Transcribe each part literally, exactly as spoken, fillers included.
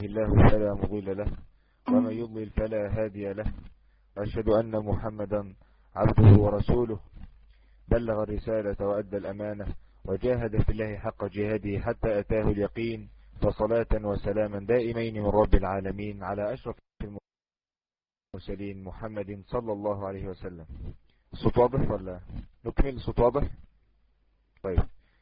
الله فلا مضل له ومن يضلل فلا هادي له. أشهد أن محمدا عبده ورسوله بلغ الرسالة وأدى الأمانة وجاهد في الله حق جهاده حتى أتاه اليقين، فصلاة وسلاما دائمين من رب العالمين على أشرف المرسلين محمد صلى الله عليه وسلم. الصوت واضح ولا نكمل؟ الصوت واضح؟ طيب،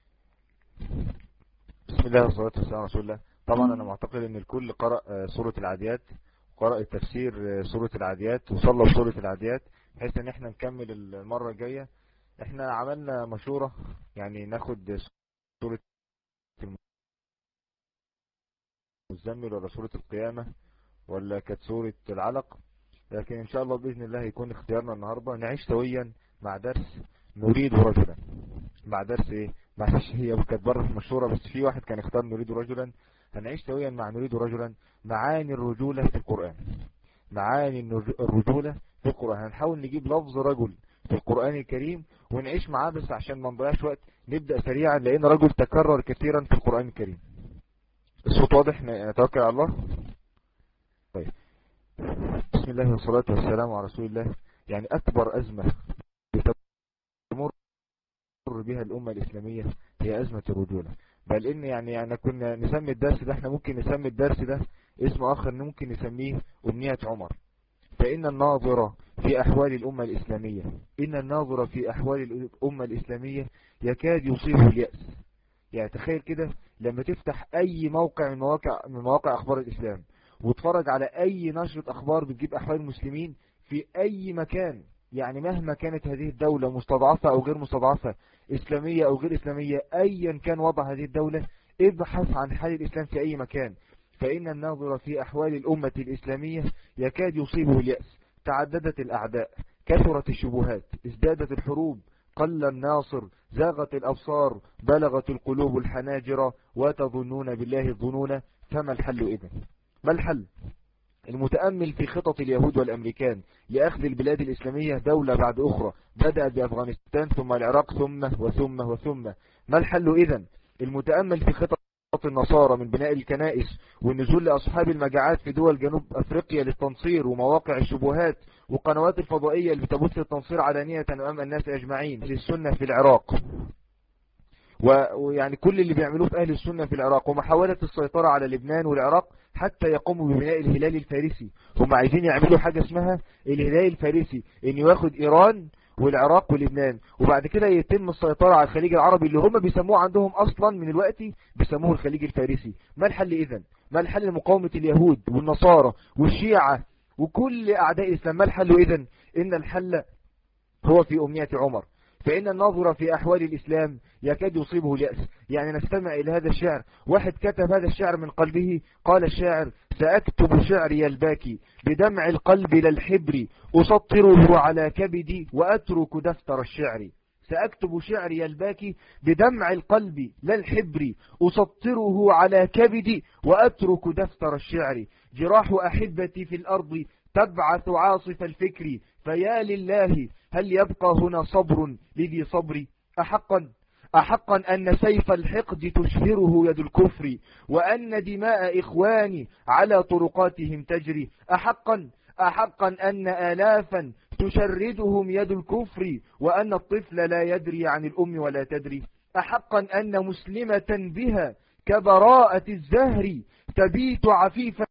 بسم الله والصلاة والسلام على رسول الله. طبعا أنا معتقد أن الكل قرأ سورة العاديات، قرأ التفسير سورة العاديات وصلى بسورة العاديات، بحيث أن احنا نكمل المرة الجاية. احنا عملنا مشورة يعني ناخد سورة المزمل ولا سورة القيامة ولا كانت سورة العلق، لكن ان شاء الله بإذن الله يكون اختيارنا النهاردة نعيش سويا مع درس نريد رجلا. مع درس ايه؟ معلش هي كانت بره في مشهورة، بس في واحد كان اختار نريد رجلا. هنعيش سويا مع نريد رجلا معاني الرجولة في القرآن. معاني الرجولة في القرآن، هنحاول نجيب لفظ رجل في القرآن الكريم ونعيش معاه، بس عشان ما نضيعش وقت نبدأ سريعا لأن رجل تكرر كثيرا في القرآن الكريم. الصوت واضح؟ نتوكل على الله. طيب، بسم الله والصلاة والسلام على رسول الله. يعني أكبر أزمة بتمر بها الأمة الإسلامية هي أزمة الرجولة، بل إن يعني يعني كنا نسمي الدرس ده، احنا ممكن نسمي الدرس ده اسم آخر، ممكن نسميه أمنية عمر. فإن الناظر في أحوال الأمة الإسلامية إن الناظر في أحوال الأمة الإسلامية يكاد يصيبه اليأس. يعني تخيل كده لما تفتح أي موقع من مواقع من مواقع أخبار الإسلام وتفرج على أي نشرة أخبار بتجيب أحوال المسلمين في أي مكان، يعني مهما كانت هذه الدولة مستضعفة أو غير مستضعفة، إسلامية أو غير إسلامية، أيا كان وضع هذه الدولة، ابحث عن حال الإسلام في أي مكان. فإن الناظر في أحوال الأمة الإسلامية يكاد يصيبه اليأس. تعددت الأعداء، كثرت الشبهات، ازدادت الحروب، قل الناصر، زاغت الأبصار، بلغت القلوب الحناجر، وتظنون بالله الظنون. فما الحل إذن؟ ما الحل؟ المتأمل في خطط اليهود والأمريكان لأخذ البلاد الإسلامية دولة بعد أخرى، بدأت بأفغانستان ثم العراق ثم وثم وثم. ما الحل إذن؟ المتأمل في خطط النصارى من بناء الكنائس والنزول لأصحاب المجاعات في دول جنوب أفريقيا للتنصير، ومواقع الشبهات وقنوات الفضائية اللي بتبث التنصير علانية أمام الناس أجمعين للسنة في العراق، ويعني كل اللي بيعملوه في أهل السنة في العراق، ومحاولة السيطرة على لبنان والعراق حتى يقوموا ببناء الهلال الفارسي. هم عايزين يعملوا حاجة اسمها الهلال الفارسي، إن ياخد إيران والعراق ولبنان، وبعد كده يتم السيطرة على الخليج العربي اللي هم بيسموه عندهم أصلا من الوقت بيسموه الخليج الفارسي. ما الحل إذن؟ ما الحل لمقاومة اليهود والنصارى والشيعة وكل أعداء الإسلام؟ ما الحل إذن؟ إن الحل هو في أمنية عمر. فإن الناظر في أحوال الإسلام يكاد يصيبه اليأس. يعني نستمع إلى هذا الشعر، واحد كتب هذا الشعر من قلبه. قال الشاعر: سأكتب شعري الباكي بدمع القلب للحبر، أسطره على كبدي وأترك دفتر الشعر. سأكتب شعري الباكي بدمع القلب للحبر، أسطره على كبدي وأترك دفتر الشعر. جراح أحبتي في الأرض تبعث عاصف الفكر، فيا لله هل يبقى هنا صبر لذي صبري؟ أحقا أحقا أن سيف الحقد تشهره يد الكفر، وأن دماء إخواني على طرقاتهم تجري. أحقا أحقا أن آلافا تشردهم يد الكفر، وأن الطفل لا يدري عن الأم ولا تدري. أحقا أن مسلمة بها كبراءة الزهر تبيت عفيفا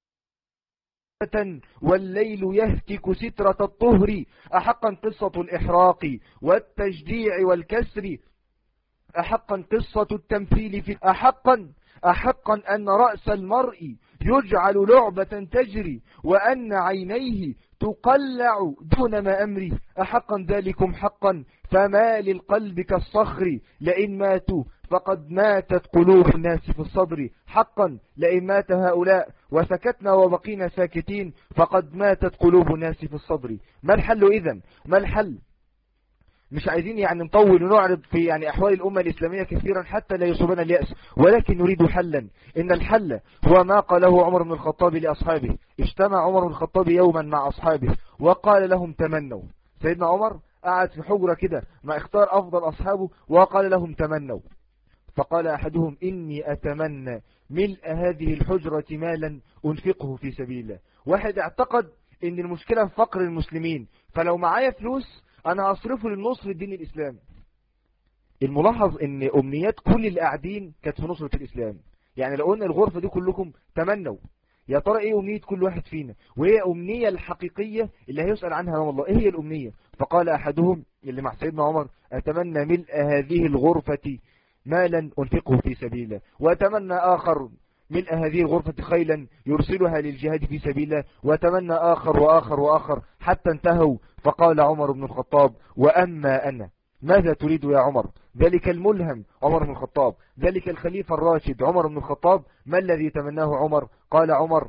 والليل يهتك سترة الطهر. أحقا قصة الإحراق والتجديع والكسر، أحقا قصة التمثيل في أحقا أحقا أن رأس المرء يجعل لعبة تجري، وأن عينيه تقلع دون ما أمري. أحقا ذلكم حقا، فما للقلب كالصخر، لئن ماتوا فقد ماتت قلوب الناس في الصدر. حقا لئن مات هؤلاء وسكتنا وبقينا ساكتين فقد ماتت قلوب الناس في الصدر. ما الحل إذن؟ ما الحل؟ مش عايزين يعني نطول ونعرض في يعني أحوال الأمة الإسلامية كثيرا حتى لا يصيبنا اليأس، ولكن نريد حلا. إن الحل هو ما قاله عمر بن الخطاب لأصحابه. اجتمع عمر بن الخطاب يوما مع أصحابه وقال لهم تمنوا. سيدنا عمر قعد في حجرة كده ما اختار أفضل أصحابه وقال لهم تمنوا. فقال أحدهم: إني أتمنى ملء هذه الحجرة مالا أنفقه في سبيل الله. واحد اعتقد ان المشكلة في فقر المسلمين، فلو معايا فلوس انا هصرفه للنصر الدين الاسلام. الملاحظ ان امنيات كل اللي قاعدين كانت في نصرة الاسلام. يعني لو قلنا الغرفة دي كلكم تمنوا، يا ترى ايه امنية كل واحد فينا، وايه امنية الحقيقية اللي هيسأل عنها يوم الله؟ ايه هي الامنية؟ فقال احدهم اللي مع سيدنا عمر: اتمنى ملء هذه الغرفة مالا أنفقه في سبيل الله. وأتمنى آخر ملء هذه الغرفة خيلا يرسلها للجهاد في سبيل الله. وأتمنى آخر وآخر وآخر حتى انتهوا. فقال عمر بن الخطاب: وأما أنا ماذا تريد يا عمر؟ ذلك الملهم عمر بن الخطاب، ذلك الخليفة الراشد عمر بن الخطاب، ما الذي تمناه عمر؟ قال عمر: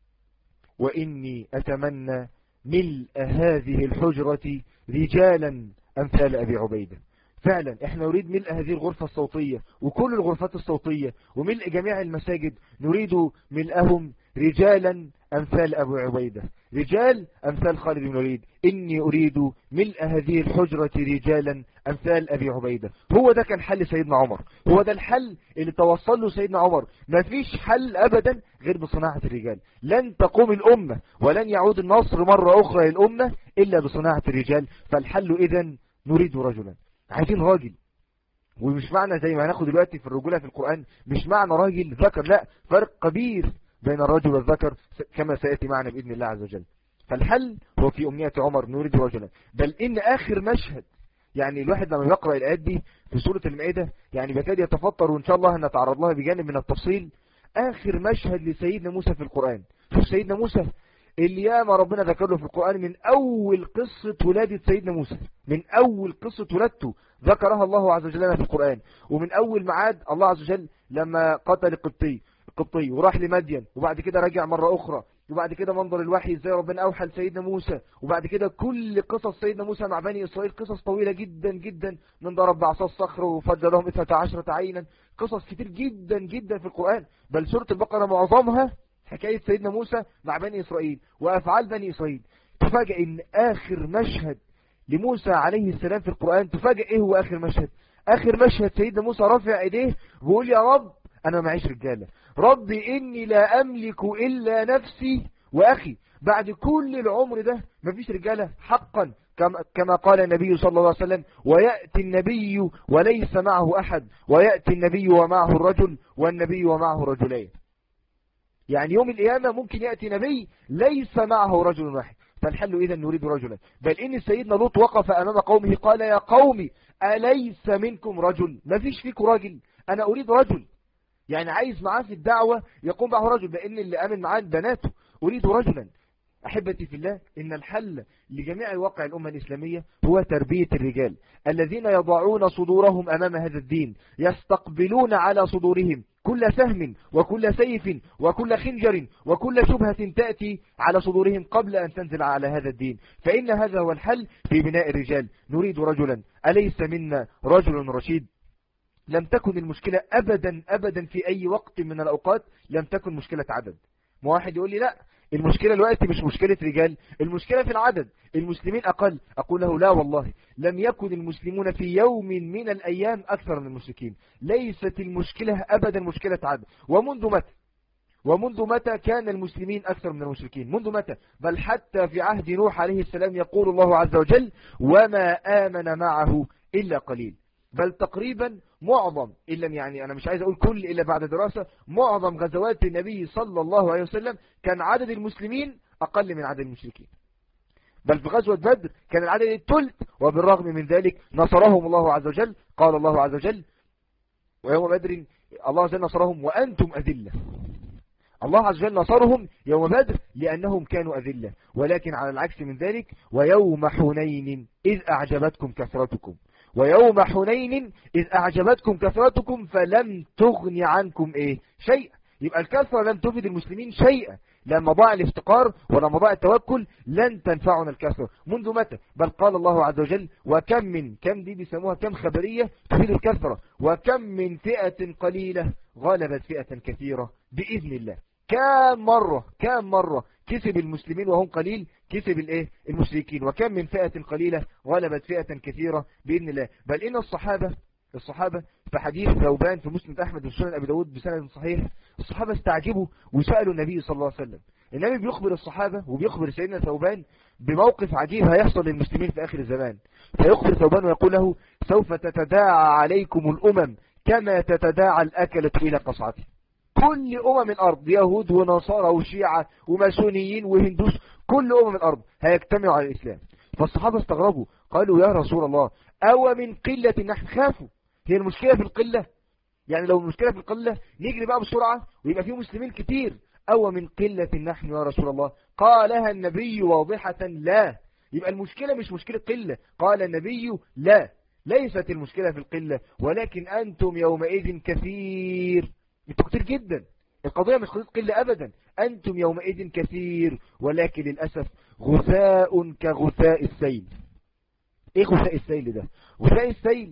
وإني أتمنى ملء هذه الحجرة رجالا أمثال أبي عبيدة. فعلا احنا نريد ملء هذه الغرفة الصوتية وكل الغرفات الصوتية وملء جميع المساجد، نريد ملئهم رجالا أمثال أبو عبيدة، رجال أمثال خالد بن الوليد. إني أريد ملء هذه الحجرة رجالا أمثال أبي عبيدة. هو ده كان حل سيدنا عمر، هو ده الحل اللي توصل له سيدنا عمر. ما فيش حل أبدا غير بصناعة الرجال. لن تقوم الأمة ولن يعود النصر مرة أخرى للأمة إلا بصناعة الرجال. فالحل إذن نريد رجلا، عايزين راجل. ومش معنى زي ما هناخد دلوقتي في الرجولة في القرآن مش معنى راجل ذكر، لا، فرق كبير بين الرجل والذكر كما سيأتي معنا بإذن الله عز وجل. فالحل هو في أمنية عمر: نريد رجلا. بل إن آخر مشهد، يعني الواحد لما يقرأ الآيات دي في سورة المائدة يعني بكاد يتفطر، وإن شاء الله هنتعرض لها بجانب من التفصيل. آخر مشهد لسيدنا موسى في القرآن. شوف سيدنا موسى اللي ياما ربنا ذكر له في القرآن من أول قصة ولادة سيدنا موسى، من أول قصة ولادته ذكرها الله عز وجل في القرآن. ومن أول معاد الله عز وجل لما قتل القبطي القبطي وراح لمدين، وبعد كده رجع مرة أخرى، وبعد كده منظر الوحي ازاي ربنا أوحى لسيدنا موسى، وبعد كده كل قصص سيدنا موسى مع بني إسرائيل قصص طويلة جدا جدا، من ضرب بعصا الصخر وفجر لهم اثنتا عشرة عينا، قصص كتير جدا جدا في القرآن. بل سورة البقرة معظمها حكاية سيدنا موسى مع بني إسرائيل وأفعال بني إسرائيل. تفاجئ إن آخر مشهد لموسى عليه السلام في القرآن، تفاجئ إيه هو آخر مشهد؟ آخر مشهد سيدنا موسى رافع إيديه بيقول: يا رب أنا معيش رجالة، ربي إني لا أملك إلا نفسي وأخي. بعد كل العمر ده مفيش رجالة حقا، كما قال النبي صلى الله عليه وسلم: ويأتي النبي وليس معه أحد، ويأتي النبي ومعه الرجل، والنبي ومعه رجلين. يعني يوم القيامة ممكن يأتي نبي ليس معه رجل واحد. فالحل إذا نريد رجلا. بل إن سيدنا لوط وقف أمام قومه قال: يا قوم أليس منكم رجل؟ ما فيش فيكم راجل؟ أنا أريد رجل. يعني عايز معاه في الدعوة يقوم معه رجل، لأن اللي آمن معاه بناته. أريد رجلا. أحبتي في الله، إن الحل لجميع واقع الأمة الإسلامية هو تربية الرجال الذين يضعون صدورهم أمام هذا الدين، يستقبلون على صدورهم كل سهم وكل سيف وكل خنجر وكل شبهة تأتي على صدورهم قبل أن تنزل على هذا الدين. فإن هذا هو الحل في بناء الرجال. نريد رجلا. أليس منا رجل رشيد؟ لم تكن المشكلة أبدا أبدا في أي وقت من الأوقات لم تكن مشكلة عدد. ما واحد يقول لي: لا، المشكلة الوقت مش مشكلة رجال، المشكلة في العدد، المسلمين أقل. أقول له: لا والله، لم يكن المسلمون في يوم من الأيام أكثر من المشركين. ليست المشكلة أبدا مشكلة عدد. ومنذ متى ومنذ متى كان المسلمين أكثر من المشركين؟ منذ متى؟ بل حتى في عهد نوح عليه السلام يقول الله عز وجل: وما آمن معه إلا قليل. بل تقريبا معظم، إلا يعني أنا مش عايز أقول كل إلا بعد دراسة، معظم غزوات النبي صلى الله عليه وسلم كان عدد المسلمين أقل من عدد المشركين. بل في غزوة بدر كان العدد الثلث، وبالرغم من ذلك نصرهم الله عز وجل. قال الله عز وجل: ويوم بدر الله عز وجل نصرهم وأنتم أذلة. الله عز وجل نصرهم يوم بدر لأنهم كانوا أذلة. ولكن على العكس من ذلك: ويوم حنين إذ أعجبتكم كثرتكم ويوم حنين إذ أعجبتكم كثرتكم فلم تغن عنكم إيه شيء. يبقى الكثرة لم تفيد المسلمين شيئا. لما ضاع الافتقار ولما ضاع التوكل لن تنفعنا الكثرة. منذ متى؟ بل قال الله عز وجل: وكم من، كم دي بيسموها كم خبرية تفيد الكثرة، وكم من فئة قليلة غلبت فئة كثيرة بإذن الله. كم مرة كم مرة كسب المسلمين وهم قليل، كسب الايه المشركين. وكم من فئة قليلة غلبت فئة كثيرة بإذن الله. بل إن الصحابة الصحابة في حديث ثوبان في مسند أحمد وسنن أبي داود بسند صحيح الصحابة استعجبوا وسألوا النبي صلى الله عليه وسلم. النبي بيخبر الصحابة وبيخبر سيدنا ثوبان بموقف عجيب هيحصل للمسلمين في آخر الزمان. فيخبر ثوبان ويقول له سوف تتداعى عليكم الأمم كما تتداعى الأكلة إلى قصعته. كل أمم الأرض، يهود ونصارى وشيعة وماسونيين وهندوس، كل أمم الأرض هيجتمعوا على الإسلام. فالصحابة استغربوا قالوا يا رسول الله أو من قلة نحن خافوا. هي المشكلة في القلة؟ يعني لو المشكلة في القلة نجري بقى بسرعة ويبقى فيه مسلمين كتير. أو من قلة نحن يا رسول الله؟ قالها النبي واضحة لا. يبقى المشكلة مش مشكلة قلة. قال النبي لا، ليست المشكلة في القلة ولكن أنتم يومئذ كثير. انتوا كتير جدا، القضية مش قضية قلة أبدا. أنتم يومئذ كثير ولكن للأسف غثاء كغثاء السيل. ايه غثاء السيل ده؟ غثاء السيل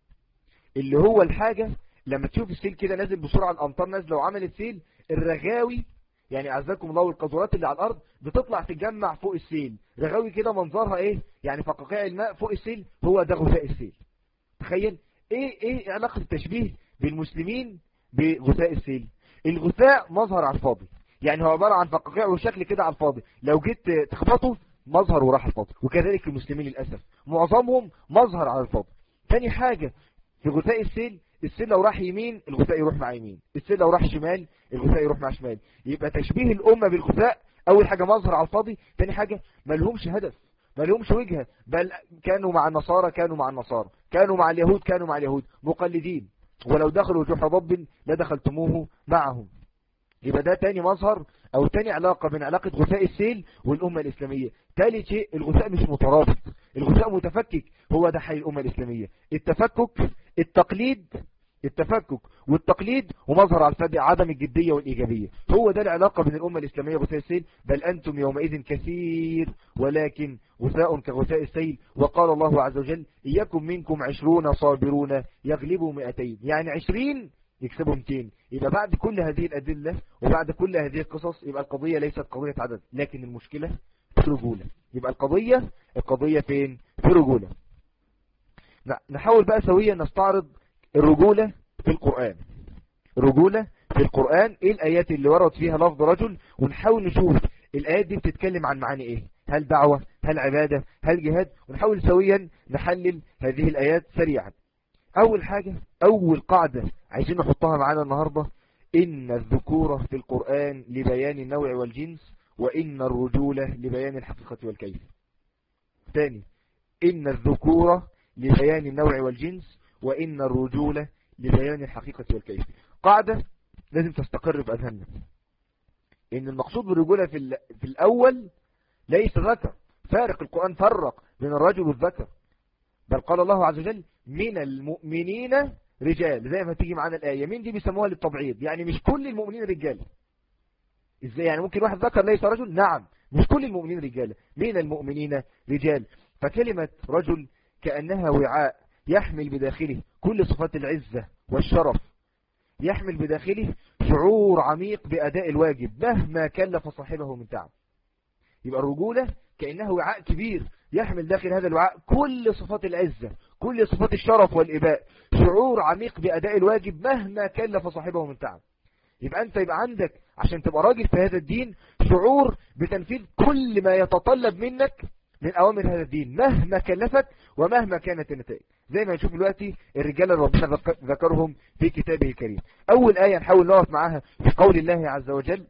اللي هو الحاجة لما تشوف السيل كده نازل بسرعة، الأمطار نازلة وعملت سيل، الرغاوي يعني عزكم الله والقذورات اللي على الأرض بتطلع تجمع فوق السيل. رغاوي كده منظرها ايه؟ يعني فقاقيع الماء فوق السيل، هو ده غثاء السيل. تخيل ايه ايه علاقة التشبيه بالمسلمين بغثاء السيل؟ الغثاء مظهر على الفاضي، يعني هو عبارة عن فقاقيع وشكل كده على الفاضي، لو جيت تخبطه مظهر وراح الفاضي. وكذلك المسلمين للأسف معظمهم مظهر على الفاضي. تاني حاجة في غثاء السيل، السيل لو راح يمين الغثاء يروح مع يمين، السيل لو راح شمال الغثاء يروح مع شمال. يبقى تشبيه الأمة بالغثاء أول حاجة مظهر على الفاضي، تاني حاجة ما لهمش هدف، ما لهمش وجهة، بل كانوا مع النصارى كانوا مع النصارى، كانوا مع اليهود كانوا مع اليهود، مقلدين، ولو دخلوا جحر ضب لدخلتموه معهم. يبقى ده تاني مظهر أو تاني علاقة بين علاقة غثاء السيل والأمة الإسلامية. تالي شيء الغثاء مش مترابط، الغثاء متفكك. هو ده حي الأمة الإسلامية، التفكك، التقليد، التفكك والتقليد ومظهر على الفادي عدم الجدية والإيجابية. هو ده العلاقة بين الأمة الإسلامية وغثاء السيل. بل أنتم يومئذ كثير ولكن غثاء كغثاء السيل. وقال الله عز وجل إياكم منكم عشرون صابرون يغلبوا مئتين، يعني عشرين يكسبوا مئتين. يبقى بعد كل هذه الأدلة وبعد كل هذه القصص يبقى القضية ليست قضية عدد لكن المشكلة في رجولة. يبقى القضية القضية فين؟ في رجولة. نحاول بقى سويا نستعرض الرجولة في القرآن. الرجولة في القرآن ايه الآيات اللي ورد فيها لفظ رجل، ونحاول نشوف الآيات دي بتتكلم عن معاني ايه، هل دعوة، هل عبادة، هل جهاد، ونحاول سويا نحلل هذه الآيات سريعا. أول حاجة، أول قاعدة عايزين نحطها معانا النهاردة، إن الذكورة في القرآن لبيان النوع والجنس، وإن الرجولة لبيان الحقيقة والكيف. ثاني، إن الذكورة لبيان النوع والجنس، وإن الرجولة لبيان الحقيقة والكيف. قاعدة لازم تستقر في أذهاننا، إن المقصود بالرجولة في, في الأول ليس ذكر، فارق. القرآن فرق بين الرجل والذكر، بل قال الله عز وجل من المؤمنين رجال، زي ما تيجي معنا الآية. من دي بيسموها للتبعيض، يعني مش كل المؤمنين رجال. ازاي يعني ممكن واحد ذكر ليس رجل؟ نعم، مش كل المؤمنين رجال، من المؤمنين رجال. فكلمة رجل كأنها وعاء يحمل بداخله كل صفات العزة والشرف، يحمل بداخله شعور عميق بأداء الواجب مهما كلف صاحبه من تعب. يبقى الرجولة كأنه وعاء كبير يحمل داخل هذا الوعاء كل صفات العزة، كل صفات الشرف والإباء، شعور عميق بأداء الواجب مهما كلف صاحبه من تعب. يبقى أنت يبقى عندك عشان تبقى راجل في هذا الدين شعور بتنفيذ كل ما يتطلب منك من أوامر هذا الدين مهما كلفت ومهما كانت النتائج، زي ما نشوف دلوقتي الرجال اللي ربنا ذكرهم في كتابه الكريم. أول آية نحاول نقف معاها في قول الله عز وجل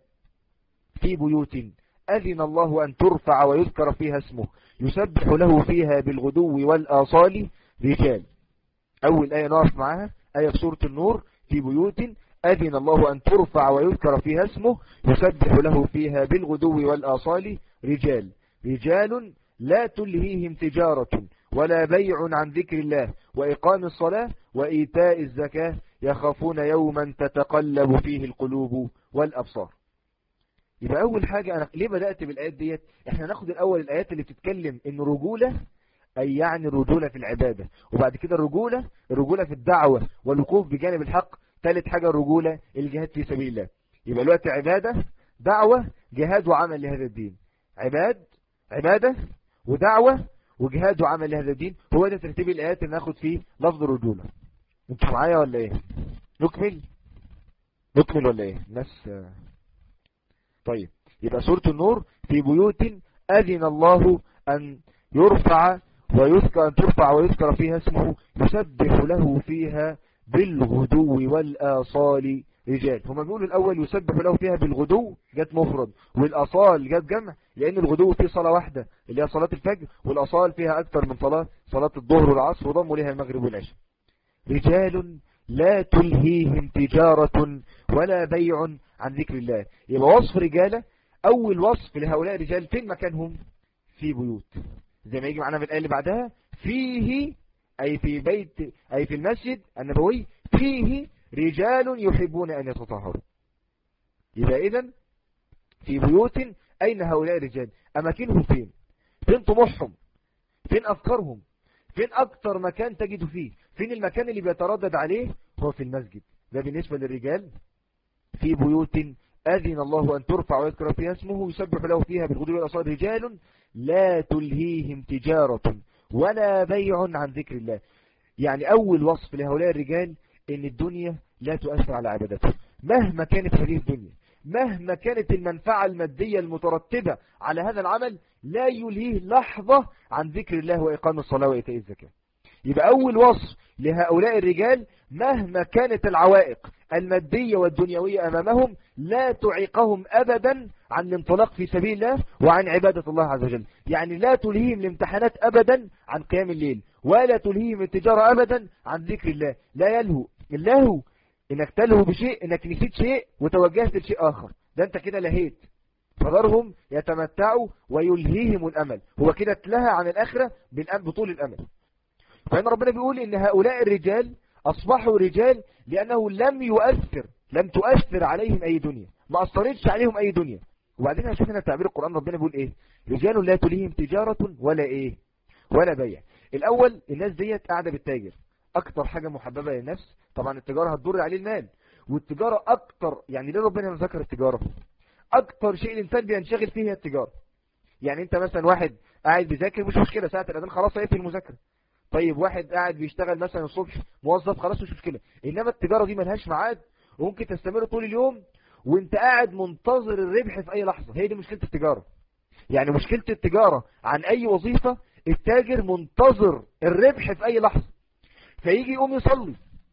في بيوت أذن الله أن ترفع ويذكر فيها اسمه يسبح له فيها بالغدو والآصال رجال. أول آية نقف معاها آية في سورة النور، في بيوت أذن الله أن ترفع ويذكر فيها اسمه يسبح له فيها بالغدو والآصال رجال. رجال لا تلهيهم تجارة ولا بيع عن ذكر الله وإقام الصلاة وإيتاء الزكاة يخافون يوما تتقلب فيه القلوب والأبصار. يبقى أول حاجة أنا ليه بدأت بالآيات ديت؟ احنا ناخد الأول الآيات اللي بتتكلم إن رجولة أي يعني الرجولة في العبادة، وبعد كده الرجولة الرجولة في الدعوة والوقوف بجانب الحق، ثالث حاجة الرجولة الجهاد في سبيل الله. يبقى الوقت عبادة، دعوة، جهاد وعمل لهذا الدين. عباد عبادة ودعوة وجهاد وعمل لهذا الدين، هو ده ترتيب الآيات اللي ناخد فيه لفظ الرجولة. انتوا معايا ولا ايه؟ نكمل. نكمل ولا ايه الناس؟ طيب يبقى سورة النور في بيوت أذن الله أن يرفع ويذكر أن ترفع ويذكر فيها اسمه يسبح له فيها بالغدو والآصال رجال. هما بيقولوا الأول يسبح له فيها بالغدو جت مفرد، والآصال جت جمع، لأن الغدو فيه صلاة واحدة اللي هي صلاة الفجر، والآصال فيها أكثر من صلاة، صلاة الظهر والعصر وضموا لها المغرب والعشاء. رجال لا تلهيهم تجارة ولا بيع عن ذكر الله. يبقى وصف رجالة، أول وصف لهؤلاء الرجال فين مكانهم؟ في بيوت، زي ما يجي معنا في الآية اللي بعدها فيه، أي في بيت، أي في المسجد النبوي فيه رجال يحبون أن يتطهروا. يبقى إذن في بيوت أين هؤلاء الرجال؟ أماكنهم فين؟ فين طموحهم؟ فين أفكارهم؟ فين أكتر مكان تجد فيه؟ فين المكان اللي بيتردد عليه؟ هو في المسجد. ده بالنسبة للرجال. في بيوت أذن الله أن ترفع ويذكر فيها اسمه يسبح له فيها بالغدو والآصال رجال لا تلهيهم تجارة ولا بيع عن ذكر الله. يعني أول وصف لهؤلاء الرجال إن الدنيا لا تؤثر على عبادته مهما كانت هذه الدنيا، مهما كانت المنفعة المادية المترتبة على هذا العمل، لا يلهيه لحظة عن ذكر الله وإقام الصلاة وإيتاء الزكاة. يبقى أول وصف لهؤلاء الرجال مهما كانت العوائق المادية والدنيوية أمامهم لا تعيقهم أبدا عن الانطلاق في سبيل الله وعن عبادة الله عز وجل. يعني لا تلهيهم الامتحانات أبدا عن قيام الليل، ولا تلهيهم التجارة أبدا عن ذكر الله. لا يلهو. اللهو إنك تلهو بشيء، إنك نسيت شيء وتوجهت لشيء آخر، ده أنت كده لهيت. فذرهم يتمتعوا ويلهيهم الأمل، هو كده اتلهى عن الآخرة بطول الأمل. فإن ربنا بيقول إن هؤلاء الرجال أصبحوا رجال لأنه لم يؤثر لم تؤثر عليهم أي دنيا، ما أثرتش عليهم أي دنيا. وبعدين هنشوف هنا تعبير القرآن، ربنا بيقول إيه؟ رجال لا تلهيهم تجارة ولا إيه ولا بيع. الأول الناس ديت قاعدة بالتاجر، أكتر حاجة محببة للنفس طبعا التجارة هتضر عليه المال، والتجارة أكتر. يعني ليه ربنا ذكر التجارة؟ أكتر شيء الإنسان بينشغل فيه هي التجارة. يعني أنت مثلا واحد قاعد بيذاكر مش مشكلة، ساعة الأذان خلاص هيقفل المذاكرة. طيب واحد قاعد بيشتغل مثلا الصبح موظف خلاص مش مشكلة. إنما التجارة دي ملهاش ميعاد وممكن تستمر طول اليوم وانت قاعد منتظر الربح في أي لحظة. هي دي مشكلة التجارة. يعني مشكلة التجارة عن أي وظيفة، التاجر منتظر الربح في أي لحظة. فيجي يقوم يصلي،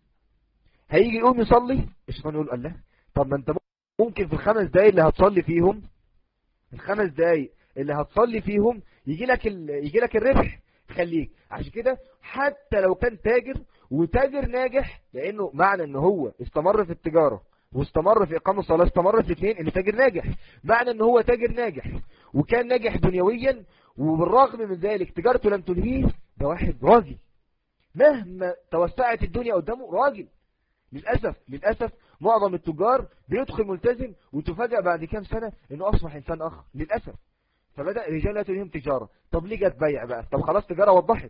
هيجي يقوم يصلي الشيطان يقول الله، طب ما انت ممكن في الخمس دقايق اللي هتصلي فيهم الخمس دقايق اللي هتصلي فيهم يجي لك يجي لك الربح، خليك. عشان كده حتى لو كان تاجر وتاجر ناجح، لانه معنى ان هو استمر في التجارة واستمر في اقامة الصلاة، استمر في الاثنين ان تاجر ناجح. معنى ان هو تاجر ناجح وكان ناجح دنيويا وبالرغم من ذلك تجارته لم تلهيه، ده واحد راجل مهما توسعت الدنيا قدامه راجل. للأسف للأسف معظم التجار بيدخل ملتزم وتفاجأ بعد كام سنة انه اصبح انسان اخر للأسف. فبدأ رجال لا تلهيهم تجارة. طب ليه جت بيع بقى؟ طب خلاص تجارة وضحت.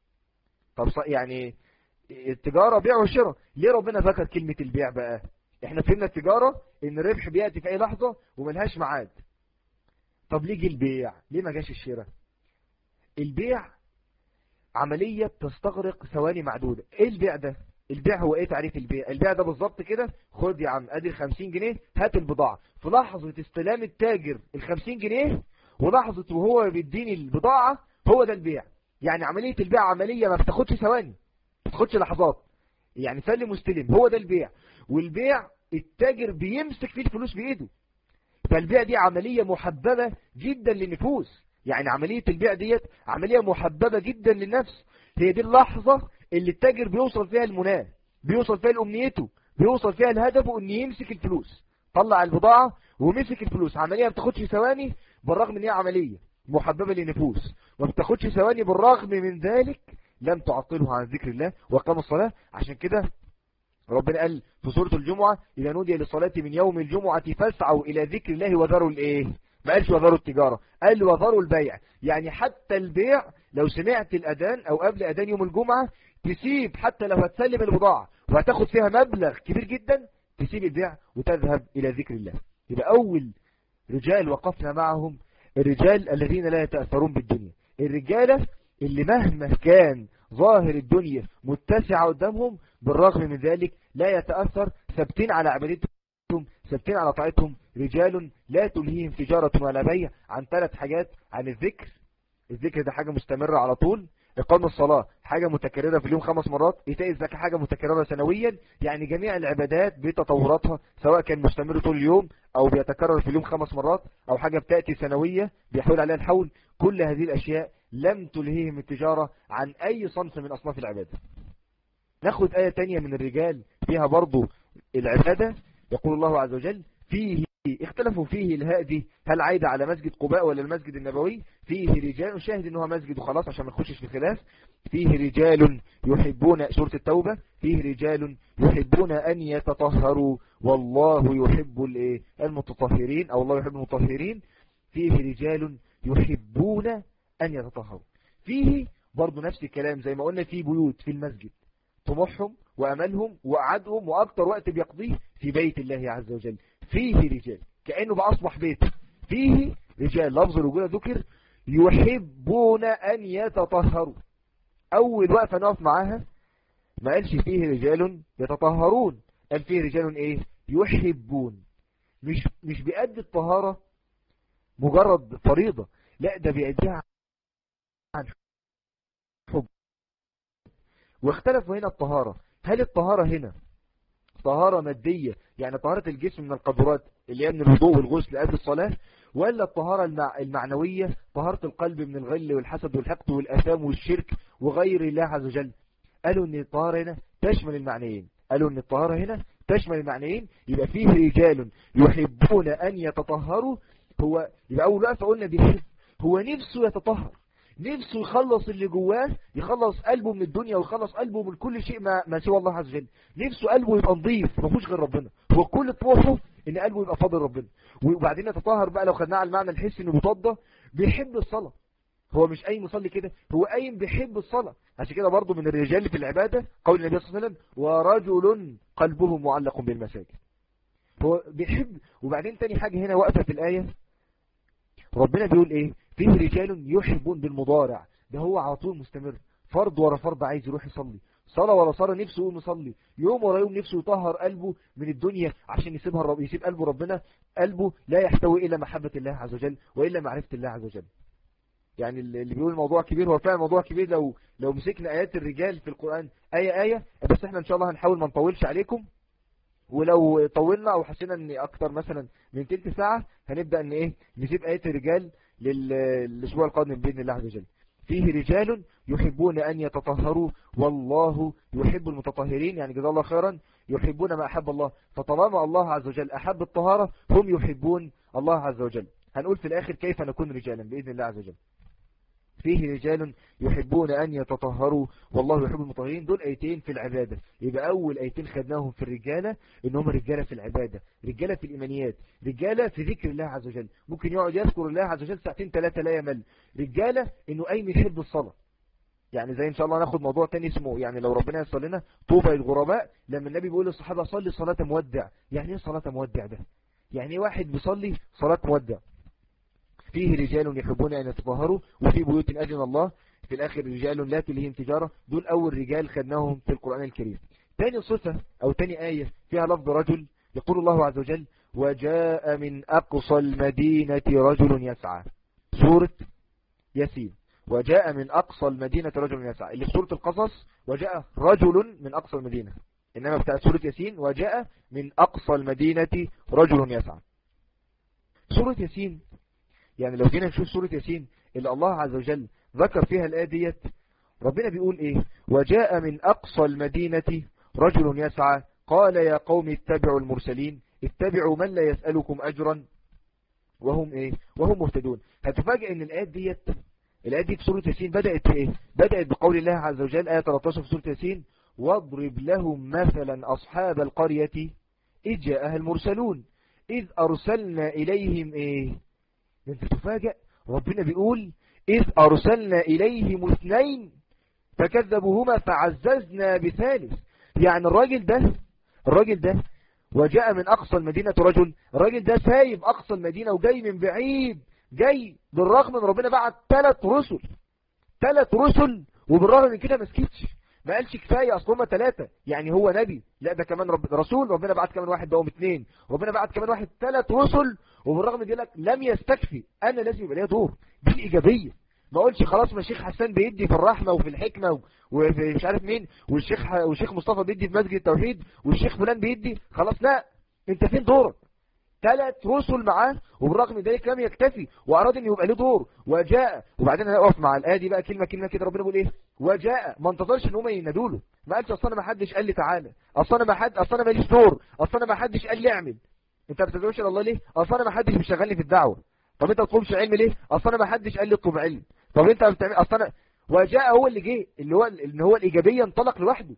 طب يعني التجارة بيع وشراء، ليه ربنا ذكر كلمة البيع بقى؟ احنا فهمنا التجارة ان الربح بيأتي في اي لحظة وملهاش ميعاد. طب ليه جه البيع؟ ليه ما جاش الشراء؟ البيع عملية تستغرق ثواني معدودة. ايه البيع ده؟ البيع هو ايه تعريف البيع؟ البيع ده بالظبط كده، خد يا عم ادي الخمسين جنيه هات البضاعة. في لحظة استلام التاجر الخمسين جنيه ولحظة وهو بيديني البضاعة، هو ده البيع. يعني عملية البيع عملية ما بتاخدش ثواني، ما بتاخدش لحظات، يعني سلم واستلم، هو ده البيع. والبيع التاجر بيمسك فيه الفلوس بإيده. فالبيع دي عملية محببة جدا للنفوس. يعني عملية البيع ديت عملية محببة جدا للنفس. هي دي اللحظة اللي التاجر بيوصل فيها المناه، بيوصل فيها لأمنيته، بيوصل فيها لهدفه ان يمسك الفلوس. طلع البضاعة ومسك الفلوس. عملية ما بتاخدش ثواني بالرغم ان هي عملية محببة للنفوس، ما بتاخدش ثواني بالرغم من ذلك لم تعطله عن ذكر الله وقام الصلاة. عشان كده ربنا قال في سورة الجمعة إذا نودي للصلاة من يوم الجمعة فاسعوا إلى ذكر الله وذروا الإيه؟ ما قالش وذروا التجارة، قال وذروا البيع. يعني حتى البيع لو سمعت الأذان أو قبل أذان يوم الجمعة تسيب، حتى لو هتسلم البضاعة وهتاخد فيها مبلغ كبير جدا تسيب البيع وتذهب إلى ذكر الله. يبقى أول رجال وقفنا معهم الرجال الذين لا يتأثرون بالدنيا، الرجالة اللي مهما كان ظاهر الدنيا متسعة قدامهم بالرغم من ذلك لا يتأثر، ثابتين على عبادتهم ثابتين على طاعتهم، رجال لا تلهيهم تجارة ولا بيع عن ثلاث حاجات: عن الذكر، الذكر ده حاجة مستمرة على طول، إقام الصلاة حاجة متكررة في اليوم خمس مرات، إيتاء الزكاة حاجة متكررة سنويا. يعني جميع العبادات بتطوراتها سواء كان مستمر طول اليوم أو بيتكرر في اليوم خمس مرات أو حاجة بتأتي سنوية بيحول عليها الحول، كل هذه الأشياء لم تلهيهم التجارة عن أي صنف من أصناف العبادة. ناخد آية تانية من الرجال فيها برضو العبادة. يقول الله عز وجل: فيه اختلفوا فيه الهادي هل عايد على مسجد قباء ولا المسجد النبوي. فيه رجال، شاهد انه مسجد وخلاص عشان ما نخشش في خلاف. فيه رجال يحبون، سورة التوبة: فيه رجال يحبون ان يتطهروا والله يحب الايه المتطهرين، او الله يحب المطهرين. فيه رجال يحبون ان يتطهروا. فيه برضو نفس الكلام زي ما قلنا، في بيوت في المسجد طموحهم وأملهم وقعدهم وأكتر وقت بيقضيه في بيت الله عز وجل. فيه رجال كأنه بقى أصبح بيت. فيه رجال لفظ الرجولة ذكر، يحبون أن يتطهروا. أول وقفة نقف معاها ما قالش فيه رجال يتطهرون، قال فيه رجال إيه؟ يحبون. مش مش بيأدي الطهارة مجرد فريضة، لا ده بيأديها عن حب. واختلفوا هنا الطهارة، هل الطهارة هنا طهارة مادية يعني طهارة الجسم من القدرات اللي هي من الوضوء والغسل قبل الصلاة، ولا الطهارة المع... المعنوية طهارة القلب من الغل والحسد والحقد والآثام والشرك وغير الله عز وجل؟ قالوا ان الطهارة هنا تشمل المعنيين، قالوا ان الطهارة هنا تشمل المعنيين. يبقى فيه رجال يحبون ان يتطهروا، هو يبقى اول وقفة قلنا بيحب، هو نفسه يتطهر، نفسه يخلص اللي جواه، يخلص قلبه من الدنيا ويخلص قلبه من كل شيء ما, ما سوى الله عز وجل. نفسه قلبه يبقى نظيف ما فيهوش غير ربنا، هو كل طموحه ان قلبه يبقى فاضل ربنا. وبعدين يتطهر بقى لو خدناه على المعنى الحسي انه متوضى بيحب الصلاة، هو مش اي مصلي كده، هو قايم بيحب الصلاة. عشان كده برضو من الرجال في العبادة قول النبي صلى الله عليه وسلم: ورجل قلبه معلق بالمساجد، هو بيحب. وبعدين تاني حاجة هنا واقفة في الآية، ربنا بيقول ايه؟ فيه رجال يحبون بالمضارع، ده هو على طول مستمر، فرض ورا فرض عايز يروح يصلي، صلاة ورا صلاة نفسه يقوم يصلي، يوم ورا يوم نفسه يطهر قلبه من الدنيا عشان يسيبها الرب، يسيب قلبه ربنا. قلبه لا يحتوي إلا محبة الله عز وجل وإلا معرفة الله عز وجل. يعني اللي بيقول الموضوع كبير، هو فعلا موضوع كبير. لو لو مسكنا آيات الرجال في القرآن آية آية، بس احنا ان شاء الله هنحاول ما نطولش عليكم، ولو طولنا او حسينا ان اكتر مثلا من تلت ساعة هنبدأ ان ايه نسيب آيات الرجال للاسبوع القادم بإذن الله عز وجل. فيه رجال يحبون ان يتطهروا والله يحب المتطهرين، يعني جزاه الله خيرا، يحبون ما احب الله. فطالما الله عز وجل احب الطهارة هم يحبون الله عز وجل. هنقول في الاخر كيف نكون رجالا بإذن الله عز وجل. فيه رجال يحبون أن يتطهروا والله يحب المطهرين. دول آيتين في العبادة. يبقى أول آيتين خدناهم في الرجالة إنهم رجالة في العبادة، رجالة في الإيمانيات، رجالة في ذكر الله عز وجل، ممكن يقعد يذكر الله عز وجل ساعتين ثلاثة لا يمل. رجالة إنه قايم يحب الصلاة، يعني زي إن شاء الله ناخد موضوع تاني اسمه، يعني لو ربنا يصل لنا، طوبى للغرباء. لما النبي بيقول للصحابة صلي صلاة مودع، يعني ايه صلاة مودع ده؟ يعني واحد بيصلي صلاة مودع. فيه رجال يحبون أن يتطهروا وفي بيوت أذن الله. في الآخر رجال لا تلهيهم تجارة. دول أول رجال خدناهم في القرآن الكريم. تاني صفة أو تاني آية فيها لفظ رجل، يقول الله عز وجل: وجاء من أقصى المدينة رجل يسعى. سورة ياسين، وجاء من أقصى المدينة رجل يسعى. اللي في سورة القصص وجاء رجل من أقصى المدينة، إنما بتاع سورة ياسين وجاء من أقصى المدينة رجل يسعى. سورة ياسين، يعني لو جينا نشوف سورة ياسين اللي الله عز وجل ذكر فيها الآية ديت، ربنا بيقول ايه؟ وجاء من أقصى المدينة رجل يسعى قال يا قوم اتبعوا المرسلين اتبعوا من لا يسألكم أجرا وهم ايه وهم مهتدون. هتفاجئ ان الآية ديت الآية دي في سورة ياسين بدأت ايه؟ بدأت بقول الله عز وجل، آية ثلاثة عشر في سورة ياسين: واضرب لهم مثلا أصحاب القرية إذ جاءها المرسلون إذ أرسلنا إليهم ايه؟ انت تفاجئ ربنا بيقول إذ أرسلنا إليهم اثنين فكذبوهما فعززنا بثالث. يعني الراجل ده الراجل ده وجاء من أقصى المدينة رجل، الراجل ده سايب أقصى المدينة وجاي من بعيد، جاي بالرغم من ربنا بعت ثلاث رسل ثلاث رسل وبالرغم من كده ما سكتش، ما قالش كفاية اصل هما ثلاثة يعني هو نبي، لا ده كمان رب رسول، ربنا بعت كمان واحد بقوا اثنين، ربنا بعت كمان واحد ثلاث رسل، وبالرغم دي لك لم يستكفي، انا لازم يبقى ليا دور. دي الايجابية. ما اقولش خلاص ما الشيخ حسان بيدي في الرحمة وفي الحكمة وفي مش عارف مين، والشيخ والشيخ مصطفى بيدي في مسجد التوحيد، والشيخ فلان بيدي، خلاص لا، انت فين دورك؟ ثلاث رسل معاه، وبالرغم من ذلك لم يكتفي واراد ان يبقى له دور. وجاء، وبعدين هنقف مع الايه دي بقى كلمه كلمه كده، ربنا بيقول ايه؟ وجاء، ما انتظرش ان هم ينادوا له، ما قالش اصل انا ما حدش قال لي تعالى، اصل انا ما حد اصل انا ماليش دور، اصل انا ما حدش قال لي اعمل. انت ما بتدعوش الى الله ليه؟ اصل انا ما حدش بيشغلني في الدعوه. طب انت ما بتطلبش علم ليه؟ اصل انا ما حدش قال لي اطلب علم. طب انت بتعمل اصل انا. وجاء هو اللي جه، اللي هو ان هو الايجابيه انطلق لوحده،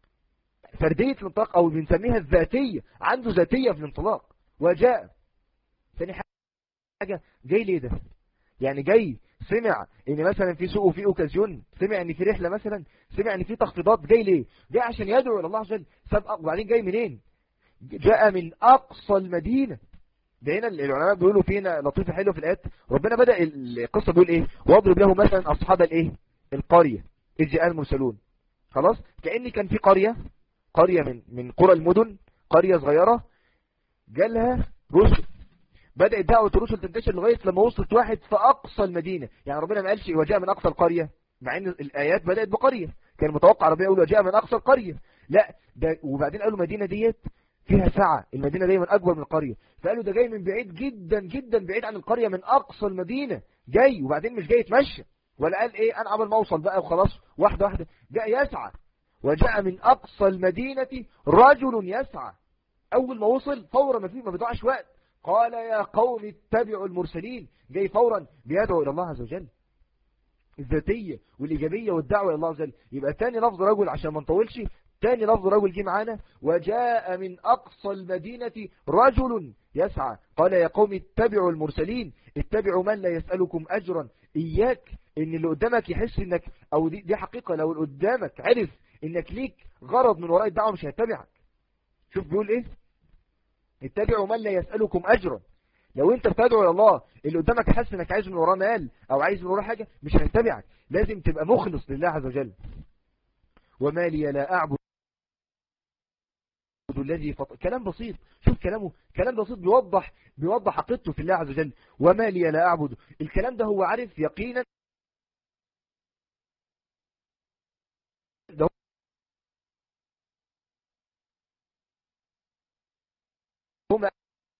فرديه الانطلاق او بنسميها الذاتيه، عنده ذاتيه في الانطلاق. وجاء. ثاني حاجة، جاي ليه ده؟ يعني جاي سمع ان مثلا في سوق وفي اوكازيون، سمع ان في رحلة مثلا، سمع ان في تخفيضات، جاي ليه؟ جاي عشان يدعو الى الله عز وجل. سبق. وبعدين جاي منين؟ جاء من اقصى المدينة. ده هنا العلماء بيقولوا فينا لطيفة حلوة في الايات، ربنا بدأ القصة بيقول ايه؟ واضرب له مثلا اصحاب الايه؟ القرية اذ جاء المرسلون. خلاص، كأن كان في قرية، قرية من من قرى المدن، قرية صغيرة جالها رسل، بدأت دعوة الرسل تنتشر لغاية لما وصلت واحد في أقصى المدينة. يعني ربنا ما قالش وجاء من أقصى القرية، مع أن الآيات بدأت بقرية، كان متوقع ربنا يقول وجاء من أقصى القرية، لا ده وبعدين قالوا المدينة ديت فيها سعة، المدينة دي من أكبر من القرية، فقالوا ده جاي من بعيد جدا جدا، بعيد عن القرية، من أقصى المدينة جاي، وبعدين مش جاي يتمشى ولا قال إيه أنا عمل ما أوصل بقى وخلاص، واحدة واحدة جاء يسعى. وجاء من أقصى المدينة رجل يسعى، أول ما وصل فورا، ما فيه ما بيضيعش وقت، قال يا قوم اتبعوا المرسلين، جاي فورا بيدعو إلى الله عز وجل. الذاتية والإيجابية والدعوة إلى الله عز وجل. يبقى تاني لفظ رجل عشان ما نطولش، تاني لفظ رجل جه معانا، وجاء من أقصى المدينة رجل يسعى، قال يا قوم اتبعوا المرسلين، اتبعوا من لا يسألكم أجرا. إياك إن اللي قدامك يحس إنك، أو دي, دي حقيقة، لو اللي قدامك عرف إنك ليك غرض من وراء الدعوة مش هيتبعك. شوف بيقول إيه؟ اتبعوا من لا يسألكم أجرا. لو انت بتدعو الى الله اللي قدامك حاسس انك عايز من وراه مال او عايز من وراه حاجة، مش هيتبعك. لازم تبقى مخلص لله عز وجل. وما لي لا اعبد الذي فطر. كلام بسيط، شوف كلامه كلام بسيط بيوضح بيوضح عقيدته في الله عز وجل. وما لي لا اعبد، الكلام ده هو عارف يقينا ده هم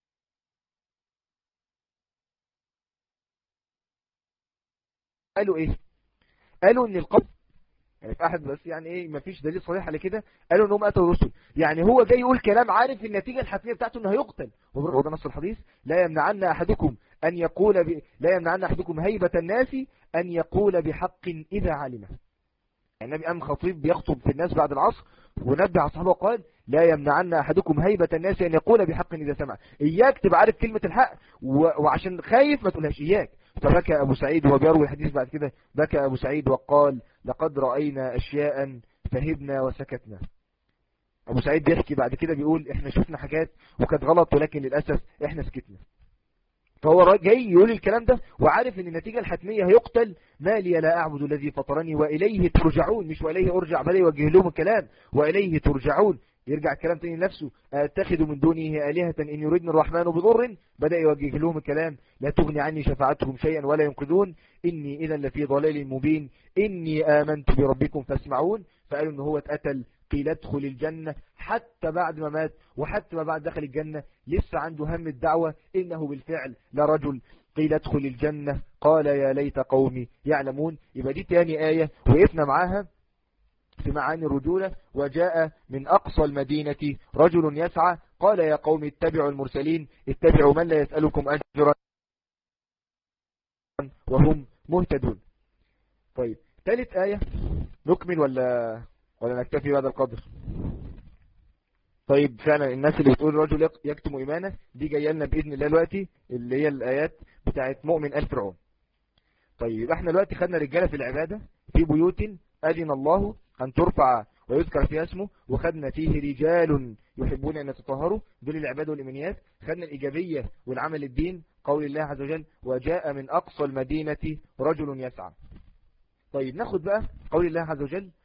قالوا ايه؟ قالوا ان القبر يعني في احد، بس يعني ايه ما فيش دليل صريح على كده، قالوا انهم قتلوا الرسل. يعني هو جاي يقول كلام عارف النتيجه الحتميه بتاعته انه هيقتل. وده نص الحديث، لا يمنعن احدكم ان يقول ب... لا يمنعن احدكم هيبه الناس ان يقول بحق اذا علمه. يعني النبي قام خطيب بيخطب في الناس بعد العصر، ونبه اصحابه وقال لا يمنعن احدكم هيبه الناس ان يقول بحق اذا سمع. اياك تبقى عارف كلمه الحق و... وعشان خايف ما تقولهاش، اياك. فبكى ابو سعيد وهو بيروي الحديث بعد كده، بكى ابو سعيد وقال لقد راينا اشياء فهبنا وسكتنا. ابو سعيد بيحكي بعد كده بيقول احنا شفنا حاجات وكانت غلط، ولكن للاسف احنا سكتنا. فهو جاي يقول الكلام ده وعارف ان النتيجة الحتمية هيقتل. ما لي لا اعبد الذي فطرني واليه ترجعون، مش واليه ارجع، بل يوجه لهم الكلام واليه ترجعون. يرجع الكلام تاني لنفسه، اتخذ من دونه آلهة ان يردن الرحمن بضر، بدأ يوجه لهم الكلام لا تغني عني شفاعتهم شيئا ولا ينقذون، اني اذا لفي ضلال مبين، اني امنت بربكم فاسمعون. فقالوا ان هو اتقتل. قيل ادخل الجنة، حتى بعد ما مات وحتى ما بعد دخل الجنة لسه عنده هم الدعوة، إنه بالفعل لرجل. قيل ادخل الجنة قال يا ليت قومي يعلمون. يبقى دي تاني آية وقفنا معاها في معاني الرجولة. وجاء من أقصى المدينة رجل يسعى قال يا قوم اتبعوا المرسلين، اتبعوا من لا يسألكم أجرا وهم مهتدون. طيب ثالث آية نكمل ولا ولا نكتفي بهذا القدر؟ طيب فعلا الناس اللي بتقول رجل يكتم إيمانه دي جايه لنا بإذن الله دلوقتي، اللي هي الآيات بتاعت مؤمن آل فرعون. طيب احنا دلوقتي خدنا رجالة في العبادة في بيوت أذن الله أن ترفع ويذكر فيها اسمه، وخدنا فيه رجال يحبون أن يتطهروا، دول العبادة والإيمانيات. خدنا الإيجابية والعمل الدين، قول الله عز وجل وجاء من أقصى المدينة رجل يسعى. طيب ناخد بقى قول الله عز وجل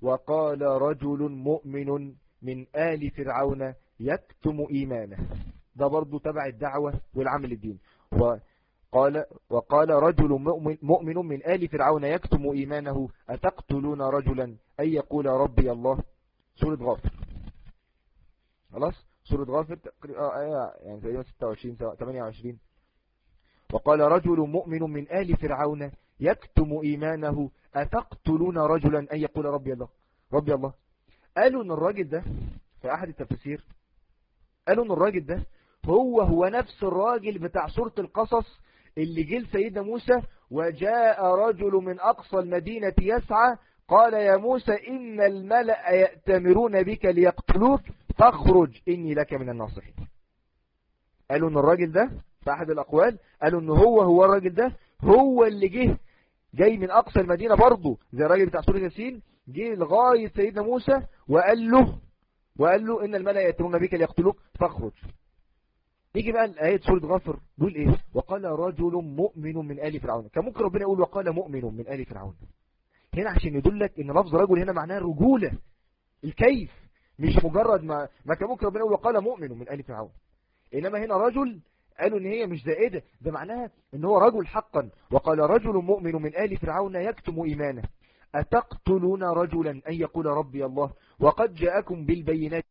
وقال رجل مؤمن من آل فرعون يكتم إيمانه. ده برضو تبع الدعوة والعمل الدين. وقال, وقال رجل مؤمن, مؤمن من آل فرعون يكتم إيمانه أتقتلون رجلا أن يقول ربي الله. سورة غافر. خلاص سورة غافر يعني تقريبا ستة وعشرين ثمانية وعشرين. وقال رجل مؤمن من آل فرعون يكتم إيمانه أتقتلون رجلا أن يقول ربي الله ربي الله. قالوا ان الراجل ده في احد التفسير قالوا ان الراجل ده هو هو نفس الراجل بتاع سورة القصص اللي جه سيدنا موسى وجاء رجل من اقصى المدينة يسعى قال يا موسى ان الملأ يأتمرون بك ليقتلوك فاخرج اني لك من الناصحين. قالوا ان الراجل ده في احد الاقوال قالوا ان هو هو الراجل ده هو اللي جه جاي من اقصى المدينة برضه زي الراجل بتاع سورة ياسين جه لغاية سيدنا موسى وقال له وقال له ان الملأ يأتمرون بك ليقتلوك فاخرج. يجي بقى الآية سورة غافر بيقول ايه؟ وقال رجل مؤمن من آل فرعون. كان ممكن ربنا يقول وقال مؤمن من آل فرعون هنا عشان يدلك ان لفظ رجل هنا معناه الرجولة الكيف مش مجرد ما ما كان ممكن ربنا يقول وقال مؤمن من آل فرعون. انما هنا رجل قالوا ان هي مش زائدة ده معناها ان هو رجل حقا. وقال رجل مؤمن من آل فرعون يكتم إيمانه أتقتلون رجلا أن يقول ربي الله وقد جاءكم بالبينات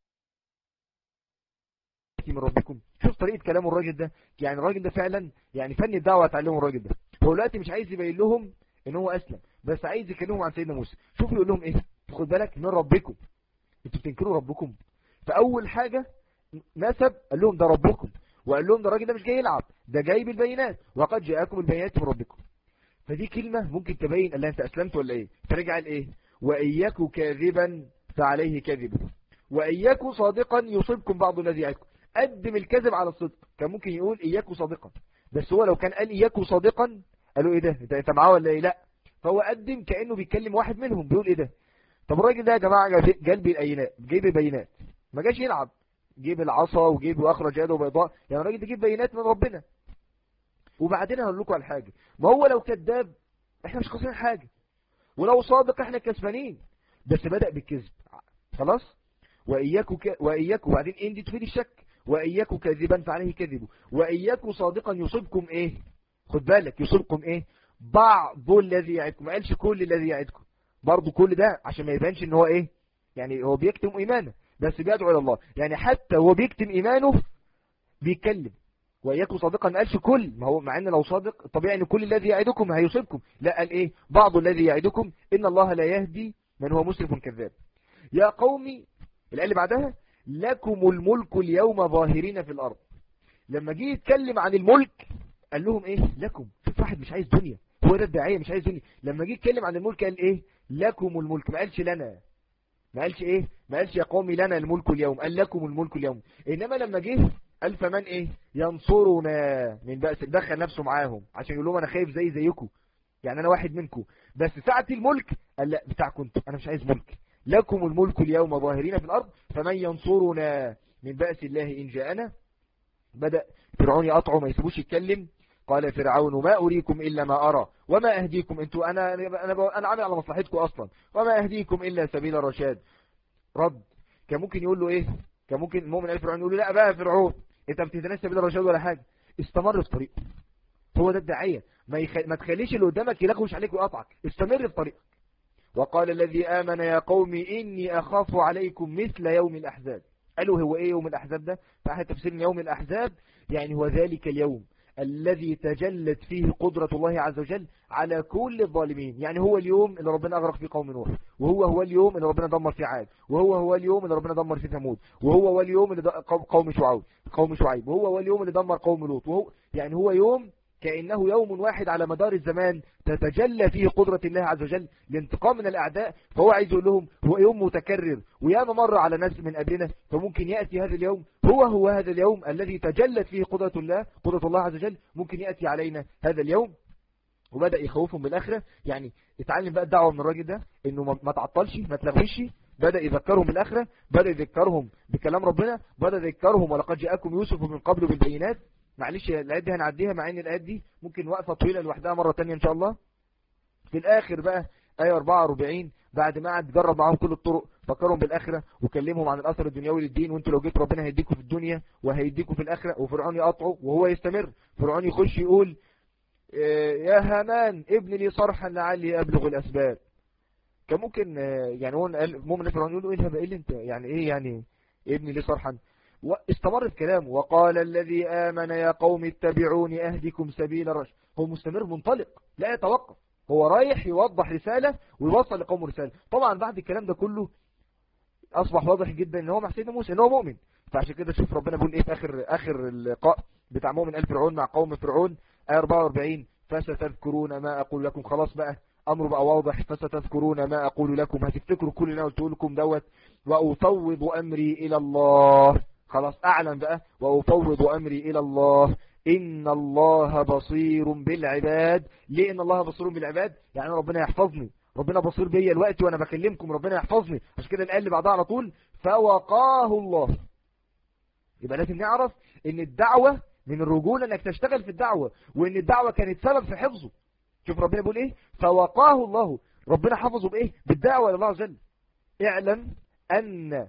من ربكم. شوف طريقة كلام الراجل ده يعني الراجل ده فعلا يعني فن الدعوة تعلمه الراجل ده. هو دلوقتي مش عايز يبين لهم ان هو أسلم بس عايز يكلمهم عن سيدنا موسى. شوف يقول لهم ايه خد بالك من ربكم انتوا بتنكروا ربكم. فأول حاجة نسب قال لهم ده ربكم وقال لهم ده الراجل ده مش جاي يلعب ده جاي بالبينات وقد جاءكم بالبينات من ربكم. فدي كلمة ممكن تبين قال انت أسلمت ولا ايه. فرجع الايه وإياكوا كاذبا فعليه كذبه وإياكوا صادقا يصيبكم بعض الذي يعدكم. قدم الكذب على الصدق. كان ممكن يقول إياكوا صادقا بس هو لو كان قال إياكوا صادقا قالوا ايه ده انت انت معاه ولا ايه لا. فهو قدم كأنه بيتكلم واحد منهم بيقول ايه ده. طب الراجل ده يا جماعة جاب البينات جيب بينات ما جاش يلعب جيب العصا وجيب واخرج يده بيضاء يعني الراجل ده جيب بينات من ربنا. وبعدين هقول لكم على حاجة ما هو لو كذاب احنا مش خسرين حاجة ولو صادق احنا كسبانين بس بدأ بالكذب خلاص. وإياكوا ك... وإياكوا وبعدين إن دي تفيد الشك وإياكوا كاذبا فعليه كذبوا وإياكوا صادقا يصيبكم ايه خد بالك يصيبكم ايه بعض الذي يعدكم. ما قالش كل الذي يعدكم برضو كل ده عشان ما يبانش ان هو ايه يعني هو بيكتم ايمانه بس بيدعو الى الله يعني حتى هو بيكتم ايمانه بيتكلم. وإياكوا صادقا ما قالش كل ما هو مع ان لو صادق طبيعي ان كل الذي يعدكم هيصيبكم لا قال ايه بعض الذي يعدكم ان الله لا يهدي من هو مسرف كذاب. يا قومي الآية اللي بعدها لكم الملك اليوم ظاهرين في الأرض. لما جه يتكلم عن الملك قال لهم ايه لكم. شوف واحد مش عايز دنيا هو ده الداعية مش عايز دنيا. لما جه يتكلم عن الملك قال ايه لكم الملك ما قالش لنا ما قالش ايه ما قالش يا قومي لنا الملك اليوم قال لكم الملك اليوم. انما لما جه قال فمن ايه ينصرنا من بأس دخل نفسه معاهم عشان يقول لهم انا خايف زي زيكم يعني انا واحد منكم بس ساعة الملك قال لا بتاعكم انتوا انا مش عايز ملك لكم الملك اليوم ظاهرين في الارض فمن ينصرنا من بأس الله ان جاءنا. بدأ فرعون يقطعه ما يسيبوش يتكلم. قال فرعون ما أريكم إلا ما أرى وما أهديكم انتوا أنا أنا أنا عامل على مصلحتكم أصلا وما أهديكم إلا سبيل الرشاد. رد كان ممكن يقول له إيه كان ممكن المؤمن قال فرعون يقول له لا بقى فرعون أنت ما بتهدناش سبيل الرشاد ولا حاجة. استمر في طريقه هو ده الداعية ما, يخ... ما تخليش اللي قدامك يلغوش عليك ويقطعك استمر في طريقك. وقال الذي آمن يا قوم إني أخاف عليكم مثل يوم الأحزاب. قالوا هو إيه يوم الأحزاب ده فأحد تفسير يوم الأحزاب يعني هو ذلك اليوم الذي تجلت فيه قدرة الله عز وجل على كل الظالمين. يعني هو اليوم اللي ربنا أغرق فيه قوم نوح وهو هو اليوم اللي ربنا دمر فيه عاد وهو هو اليوم اللي ربنا دمر فيه ثمود وهو هو اليوم اللي قوم شعيب قوم شعيب وهو هو اليوم اللي دمر قوم لوط وهو يعني هو يوم كأنه يوم واحد على مدار الزمان تتجلى فيه قدرة الله عز وجل لانتقام من الأعداء. فهو عايز يقول لهم هو يوم متكرر وياما مر على ناس من قبلنا فممكن يأتي هذا اليوم هو هو هذا اليوم الذي تجلت فيه قدرة الله قدرة الله عز وجل ممكن يأتي علينا هذا اليوم. وبدأ يخوفهم بالآخرة يعني اتعلم بقى الدعوة من الراجل ده انه ما تعطلش ما تلغيش. بدأ يذكرهم بالآخرة بدأ يذكرهم بكلام ربنا بدأ يذكرهم ولقد جاءكم يوسف من قبل بالبينات. معلش الآيات دي هنعديها مع ان الآيات دي ممكن وقفة طويلة لوحدها مرة تانية ان شاء الله. في الآخر بقى آية أربعة وأربعين بعد ما قعد جرب معاهم كل الطرق، فكرهم بالاخره وكلمهم عن الاثر الدنيوي للدين، وانتوا لو جيتوا ربنا هيديكم في الدنيا وهيديكم في الاخره. وفرعون يقطعه وهو يستمر. فرعون يخش يقول يا هامان ابن لي صرحا لعلي ابلغ الاسباب. كان ممكن يعني هو مؤمن فرعون يقول له ايه الهبه، ايه اللي انت يعني ايه يعني ابن لي صرحا. واستمر في كلامه وقال الذي آمن يا قوم اتبعوني أهدكم سبيل الرشد. هو مستمر منطلق لا يتوقف، هو رايح يوضح رسالة ويوصل لقومه رسالة. طبعا بعد الكلام ده كله أصبح واضح جدا ان هو مع سيدنا موسى ان هو مؤمن. فعشان كده شوف ربنا بيقول ايه في آخر آخر اللقاء بتاع مؤمن آل فرعون مع قوم فرعون آية أربعة وأربعين فستذكرون ما أقول لكم. خلاص بقى أمر بقى واضح، فستذكرون ما أقول لكم، هتفتكروا كل اللي أنا قلته لكم دوت. وأفوض أمري إلى الله. خلاص أعلن بقى وأفوض أمري إلى الله إن الله بصير بالعباد. ليه إن الله بصير بالعباد؟ يعني ربنا يحفظني، ربنا بصير بيا الوقت وأنا بكلمكم، ربنا يحفظني. عشان كده الآية اللي بعدها على طول فوقاه الله. يبقى لازم نعرف إن الدعوة من الرجولة إنك تشتغل في الدعوة، وإن الدعوة كانت سبب في حفظه. شوف ربنا بيقول إيه فوقاه الله، ربنا حفظه بإيه؟ بالدعوة إلى الله عز وجل. اعلم أن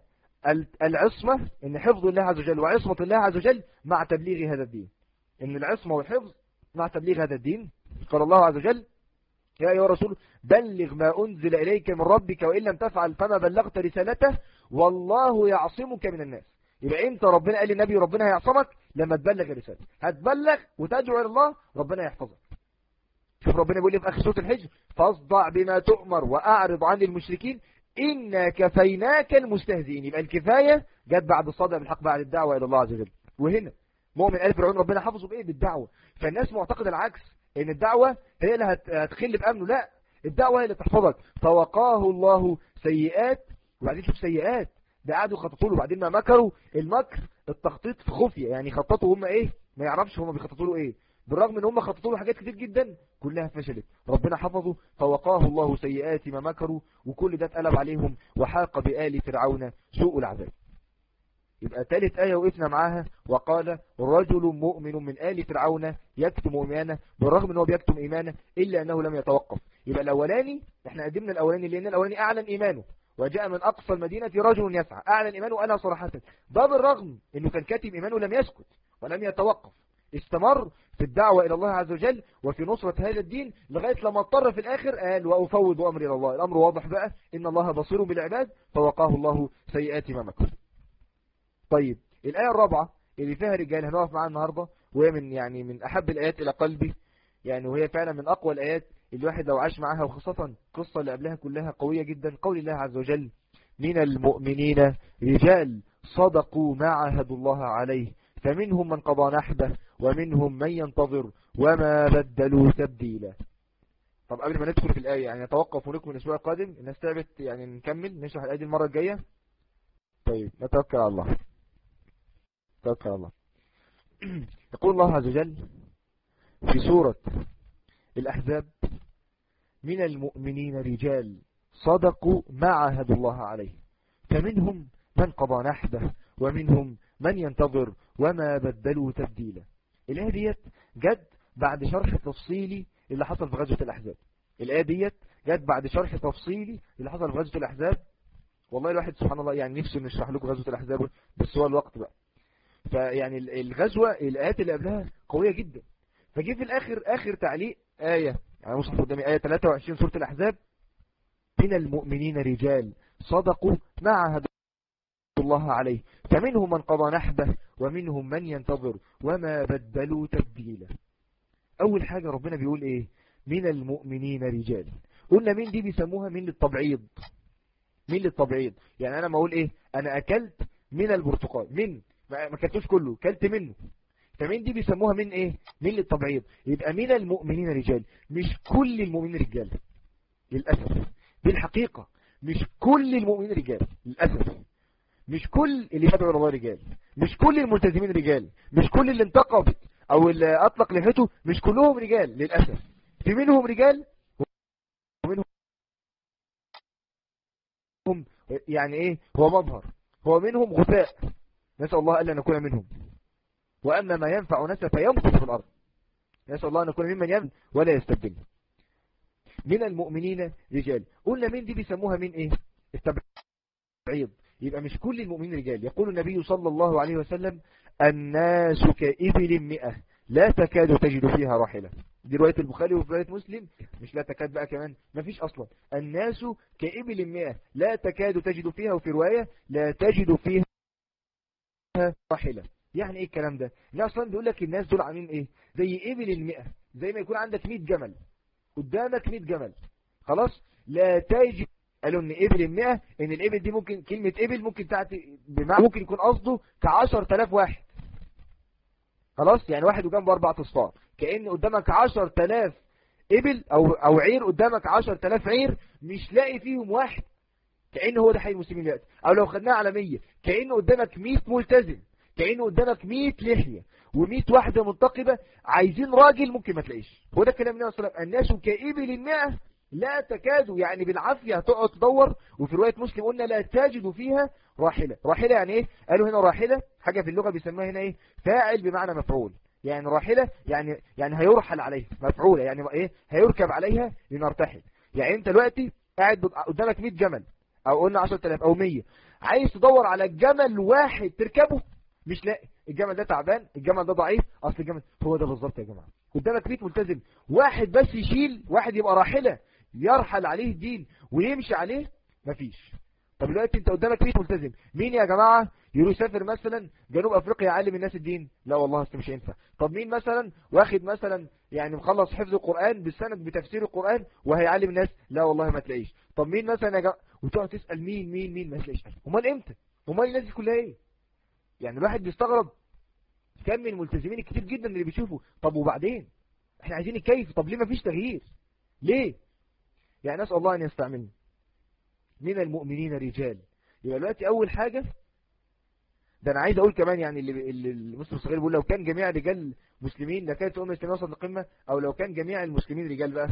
العصمة ان حفظ الله عز وجل وعصمة الله عز وجل مع تبليغ هذا الدين، ان العصمة والحفظ مع تبليغ هذا الدين. قال الله عز وجل يا أيها الرسول بلغ ما أنزل إليك من ربك وإن لم تفعل فما بلغت رسالته والله يعصمك من الناس. يبقى انت ربنا قال للنبي ربنا هيعصمك لما تبلغ الرسالة، هتبلغ وتدعو إلى الله ربنا يحفظك. شوف ربنا بيقول لي في آخر سورة الحج فاصدع بما تؤمر وأعرض عن المشركين إنا كفيناك المستهزئين. يبقى الكفاية جت بعد الصدع بالحق، بعد الدعوة إلى الله عز وجل. وهنا مؤمن آل فرعون ربنا حفظه بإيه؟ بالدعوة. فالناس معتقد العكس، إن الدعوة هي اللي هتخل بأمنه. لا، الدعوة هي اللي تحفظك. فوقاه الله سيئات، وبعدين شوف سيئات ده قعدوا خططوا له، وبعدين ما مكروا المكر التخطيط في خفية، يعني خططوا هم إيه ما يعرفش هم بيخططوا له إيه، بالرغم ان هم خططوا له حاجات كتير جدا كلها فشلت. ربنا حفظه فوقاه الله سيئات ما مكروا، وكل ده اتقلب عليهم وحاق بآل فرعون سوء العذاب. يبقى ثالث آية وقفنا معاها وقال رجل مؤمن من آل فرعون يكتم إيمانه، بالرغم ان هو بيكتم إيمانه إلا أنه لم يتوقف. يبقى الأولاني احنا قدمنا الأولاني لأن الأولاني أعلن إيمانه وجاء من أقصى المدينة رجل يسعى، أعلن إيمانه وقالها صراحة. ده بالرغم انه كان كاتم إيمانه لم يسكت ولم يتوقف، استمر في الدعوة إلى الله عز وجل وفي نصرة هذا الدين لغاية لما اضطر في الآخر قال وأفوض أمري إلى الله. الأمر واضح بقى إن الله بصير بالعباد فوقاه الله سيئات ما مكر. طيب الآية الرابعة اللي فيها رجال هنقف معاها النهاردة، وهي من يعني من أحب الآيات إلى قلبي، يعني وهي فعلا من أقوى الآيات الواحد لو عاش معاها، وخاصة القصة اللي قبلها كلها قوية جدا. قول الله عز وجل من المؤمنين رجال صدقوا ما عاهدوا الله عليه فمنهم من قضى نحبه ومنهم من ينتظر وما بدلوا تبديلا. طب قبل ما ندخل في الآية يعني نتوقف ونكمل الأسبوع القادم، الناس تعبت يعني نكمل نشرح الآية دي المرة الجاية. طيب نتوكل على الله، نتوكل على الله. يقول الله عز وجل في سورة الأحزاب من المؤمنين رجال صدقوا ما عاهدوا الله عليه فمنهم من قضى نحبه ومنهم من ينتظر وما بدلوا تبديلا. الآية ديت جت بعد شرح تفصيلي اللي حصل في غزوة الأحزاب. الآية ديت جت بعد شرح تفصيلي اللي حصل في غزوة الأحزاب. والله الواحد سبحان الله يعني نفسه نشرح لكم غزوة الأحزاب بس هو الوقت بقى. فيعني الغزوة الآيات اللي قبلها قوية جدا، فجي في الآخر آخر تعليق آية يعني مصحف قدامي آية ثلاثة وعشرين سورة الأحزاب من المؤمنين رجال صدقوا ما عاهدوا الله عليه فمنهم من قضى نحبه ومنهم من ينتظر وما بدلوا تبديلا. أول حاجة ربنا بيقول إيه؟ من المؤمنين رجال. قلنا مين دي بيسموها مين للتبعيض. مين للتبعيض يعني أنا ما أقول إيه أنا أكلت من البرتقال، من ما كلتوش كله كلت منه، فمين دي بيسموها من إيه؟ مين للتبعيض. يبقى من المؤمنين رجال، مش كل المؤمنين رجال للأسف، بالحقيقة مش كل المؤمنين رجال للأسف، مش كل اللي يدعو الى الله رجال، مش كل الملتزمين رجال، مش كل اللي انتقب او اللي اطلق لحيته مش كلهم رجال للأسف. في منهم رجال ومنهم يعني ايه هو مظهر، هو منهم غثاء، نسأل الله ألا نكون منهم. وأما ما ينفع ناس فيمكث في الأرض، نسأل الله أن نكون ممن يمن ولا يستبدل. من المؤمنين رجال. قلنا مين دي بيسموها مين ايه؟ التبعيض. يبقى مش كل المؤمنين رجال. يقول النبي صلى الله عليه وسلم الناس كإبل مئة لا تكاد تجد فيها راحلة. دي رواية البخاري وفي رواية مسلم. مش لا تكاد بقى كمان، ما فيش أصلا. الناس كإبل مئة لا تكاد تجد فيها، وفي رواية لا تجد فيها راحلة. يعني ايه الكلام ده؟ لا اصلا بيقول لك الناس دول عاملين ايه؟ زي إبل المئة، زي ما يكون عندك مئة جمل، قدامك مئة جمل، خلاص لا تجد. قالوا ان إبل المئة، ان الإبل دي ممكن كلمة إبل ممكن تعطي بمعنى ممكن يكون قصده كعشر تلاف واحد، خلاص يعني واحد وجنبه أربعة أصفار، كأن قدامك عشر تلاف إبل أو أو عير، قدامك عشر تلاف عير مش لاقي فيهم واحد، كأن هو ده حي المسلمين دلوقتي. أو لو خدناها على مية، كأن قدامك مية ملتزم، كأن قدامك مية لحية ومية واحدة منتقبة عايزين راجل ممكن ما تلاقيش. هو ده كلام النبي صلى الله عليه وسلم، الناس كإبل المئة لا تكاد، يعني بالعافية هتقعد تدور. وفي رواية مسلم قلنا لا تجد فيها راحلة. راحلة يعني ايه؟ قالوا هنا راحلة حاجة في اللغة بيسموها هنا ايه؟ فاعل بمعنى مفعول. يعني راحلة يعني يعني هيرحل عليها، مفعولة يعني ايه؟ هيركب عليها لنرتحل. يعني انت دلوقتي قاعد قدامك مية جمل او قلنا عشرة آلاف او مية، عايز تدور على جمل واحد تركبه مش لاقي. الجمل ده تعبان، الجمل ده ضعيف، اصل الجمل هو ده بالظبط يا جماعه. قدامك مية ملتزم، واحد بس يشيل، واحد يبقى راحله يرحل عليه الدين ويمشي عليه، مفيش. طب دلوقتي انت قدامك مية ملتزم، مين يا جماعه يروح يسافر مثلا جنوب افريقيا يعلم الناس الدين؟ لا والله اصل مش هينفع. طب مين مثلا واخد مثلا يعني مخلص حفظ القران بالسند بتفسير القران وهيعلم الناس؟ لا والله ما تلاقيش. طب مين مثلا يا جماعه؟ وتقعد تسال مين مين مين، ما تلاقيش. امال امتى؟ امال الناس دي كلها ايه؟ يعني الواحد بيستغرب كم من الملتزمين الكتير جدا اللي بيشوفوا. طب وبعدين احنا عايزين الكيف، طب ليه ما فيش تغيير؟ ليه؟ يعني نسأل الله ان يستعملنا. من المؤمنين رجال، يبقى دلوقتي اول حاجة، ده انا عايز اقول كمان يعني اللي, اللي المسلم الصغير بيقول لو كان جميع رجال مسلمين لكانت امه الاسلاميه وصلت للقمه، او لو كان جميع المسلمين رجال بقى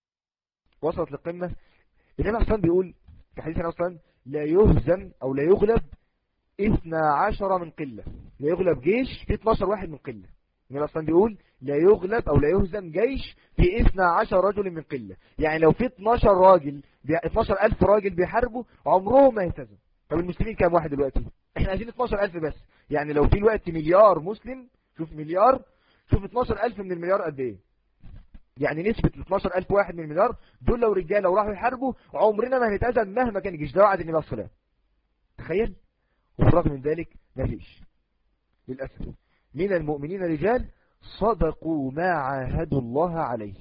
وصلت للقمه. النبي اصلا بيقول في حديث اصلا لا يهزم او لا يغلب اثنا عشر من قلة. لا يغلب جيش في اتناشر واحد من قلة. النبي اصلا بيقول لا يغلب او لا يهزم جيش في اثنا عشر رجل من قلة. يعني لو في اتناشر راجل اتناشر ألف راجل بيحاربوا عمرهم ما يهتزم. طب المسلمين كام واحد دلوقتي؟ احنا عايزين اتناشر ألف بس. يعني لو في الوقت مليار مسلم، شوف مليار، شوف اتناشر ألف من المليار قد ايه؟ يعني نسبة اتناشر ألف واحد من المليار دول لو رجال لو راحوا يحاربوا عمرنا ما هنتأذى مهما كان الجيش. ده وعد النبي صلى الله عليه وسلم. تخيل. وبالرغم من ذلك مفيش للأسف. من المؤمنين رجال صدقوا ما عاهدوا الله عليه.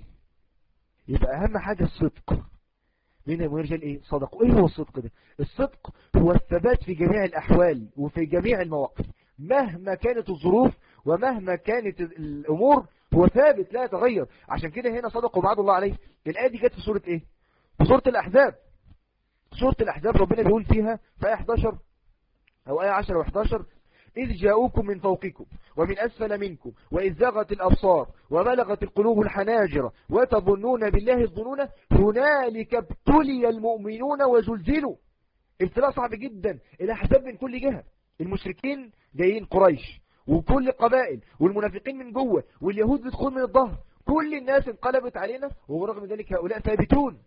يبقى أهم حاجة الصدق. من المؤمنين رجال إيه؟ صدقوا. إيه هو الصدق ده؟ الصدق هو الثبات في جميع الأحوال وفي جميع المواقف مهما كانت الظروف ومهما كانت الأمور، هو ثابت لا يتغير. عشان كده هنا صدقوا ما عاهدوا الله عليه. الآية دي جت في سورة إيه؟ في سورة الأحزاب. سورة الأحزاب ربنا بيقول فيها في آية احداشر أو آية عشرة وإحداشر إذ جاءوكم من فوقكم ومن أسفل منكم وإذ زاغت الأبصار وبلغت القلوب الحناجر وتظنون بالله الظنون هنالك ابتلي المؤمنون وزلزلوا. ابتلاء صعب جدا. الأحزاب من كل جهة، المشركين جايين قريش وكل القبائل والمنافقين من جوه واليهود بتدخل من الظهر، كل الناس انقلبت علينا، ورغم ذلك هؤلاء ثابتون.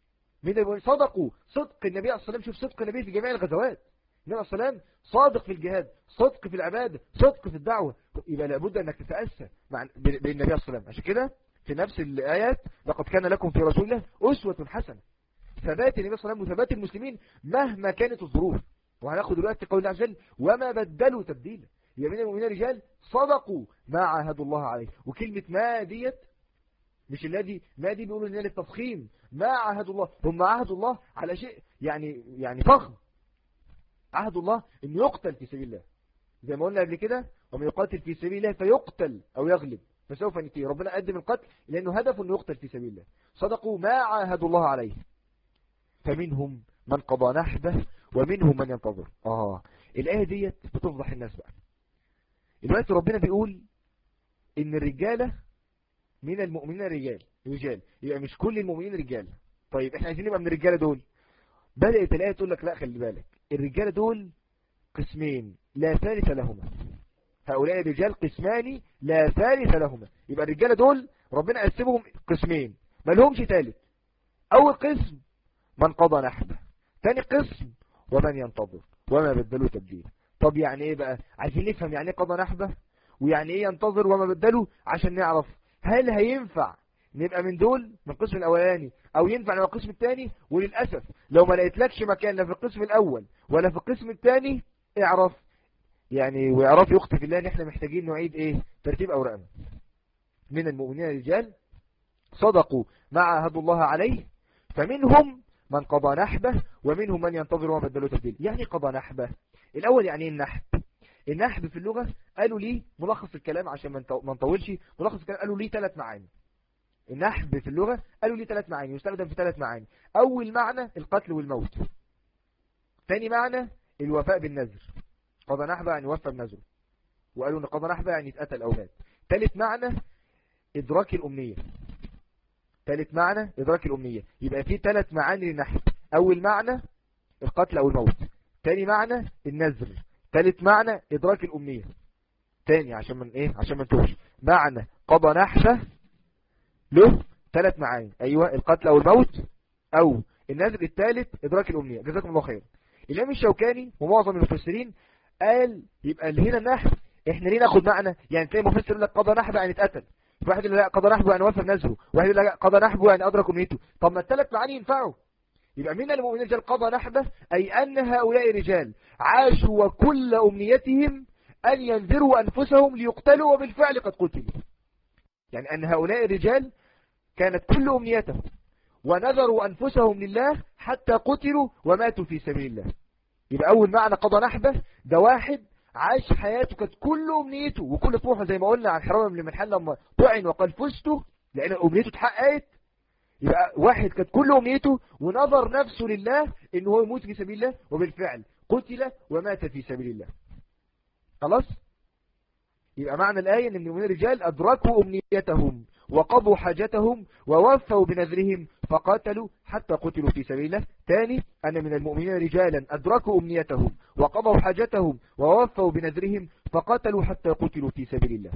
من صدقوا. صدق النبي صلى الله عليه وسلم. شوف صدق النبي في جميع الغزوات. النبي صلى الله عليه وسلم صادق في الجهاد، صدق في العبادة، صدق في الدعوة. يبقى لابد انك تتأسى مع بالنبي صلى الله عليه وسلم. عشان كده في نفس الآيات لقد كان لكم في رسول الله أسوة حسنة. ثبات النبي صلى الله عليه وسلم وثبات المسلمين مهما كانت الظروف. وهناخد دلوقتي قول الله عز وجل وما بدلوا تبديلا. يبقى من المؤمنين رجال صدقوا ما عاهدوا الله عليه. وكلمة ما ديت مش الذي ما دي بيقولوا ان هي للتفخيم. ما عاهدوا الله، هم عاهدوا الله على شيء يعني يعني فخم. عهد الله انه يقتل في سبيل الله، زي ما قلنا قبل كده ومن يقاتل في سبيل الله فيقتل او يغلب فسوف نتيه. ربنا قدم القتل لانه هدفه انه يقتل في سبيل الله. صدقوا ما عاهدوا الله عليه فمنهم من قضى نحبه ومنهم من ينتظر. اه الايه ديت بتفضح الناس بقى. دلوقتي ربنا بيقول ان الرجاله من المؤمنين رجال رجال يبقى مش كل المؤمنين رجال. طيب احنا عايزين نبقى من الرجاله دول. بدأت الايه تقول لك لا خلي بالك، الرجاله دول قسمين لا ثالث لهما. هؤلاء الرجال قسمان لا ثالث لهما. يبقى الرجاله دول ربنا قسمهم قسمين ما لهمش ثالث. اول قسم من قضى نحبه، ثاني قسم ومن ينتظر وما بدلوا تبديل. طب يعني ايه بقى؟ عايزين نفهم يعني ايه قضى نحبه ويعني ايه ينتظر وما بدلوا، عشان نعرف هل هينفع نبقى من دول من القسم الاولاني او ينفع نبقى القسم الثاني. وللاسف لو ما لقيتلكش مكان لا في القسم الاول ولا في القسم الثاني، اعرف يعني ويعرف يخطي في الله ان احنا محتاجين نعيد ايه ترتيب اوراقنا. من المؤمنين رجال صدقوا ما عاهدوا الله عليه فمنهم من قضى نحبه ومنهم من ينتظر وما بدلوا تبديل. يعني قضى نحبه الاول يعني ايه النحب؟ النحب في اللغة قالوا لي ملخص الكلام عشان ما نطولش، ملخص الكلام قالوا لي ثلاث معاني. النحب في اللغة قالوا لي ثلاث معاني، يستخدم في ثلاث معاني. اول معنى القتل والموت، ثاني معنى الوفاء بالنذر، قضى نحبه يعني وفى بنذره، وقالوا ان قضى نحبه يعني اتقتل او مات. ثالث معنى ادراك الامنية، ثالث معنى ادراك الامنية. يبقى في ثلاث معاني للنحب، اول معنى القتل او الموت، ثاني معنى النذر، ثالث معنى ادراك الامنية. تاني عشان من ايه عشان ما نتوهش، معنى قضى نحبه له ثلاث معاني، ايوه القتل او الموت او النذر، الثالث ادراك الامنية. جزاكم الله خير. الامام الشوكاني ومعظم المفسرين قال يبقى اللي هنا النحب احنا ليه ناخد معنى، يعني تلاقي مفسر يقول لك قضى نحبه يعني اتقتل، واحد يقول لك قضى نحبه يعني وفى بنذره، واحد يقول لك قضى نحبه يعني ادرك امنيته. طب ما الثلاث معاني ينفعوا. يبقى من المؤمنين رجال قضى نحبه أي أن هؤلاء رجال عاشوا وكل أمنيتهم أن ينذروا أنفسهم ليقتلوا وبالفعل قد قتلوا. يعني أن هؤلاء الرجال كانت كل أمنيتهم ونذروا أنفسهم لله حتى قتلوا وماتوا في سبيل الله. يبقى أول معنى قضى نحبه ده واحد عاش حياته كانت كل أمنيته وكل طموحه، زي ما قلنا عن حرام بن ملحان لما طعن وقال فزته لأن أمنيته اتحققت. يبقى واحد كانت كل أمنيته ونظر نفسه لله إنه هو يموت في سبيل الله وبالفعل قتل ومات في سبيل الله. خلاص. يبقى معنى الآية إن المؤمنين الرجال أدركوا أمنيتهم وقضوا حاجتهم ووفوا بنذرهم فقاتلوا حتى قتلوا في سبيل الله. ثاني أن من المؤمنين رجالا أدركوا أمنيتهم وقضوا حاجتهم ووفوا بنذرهم فقاتلوا حتى قتلوا في سبيل الله.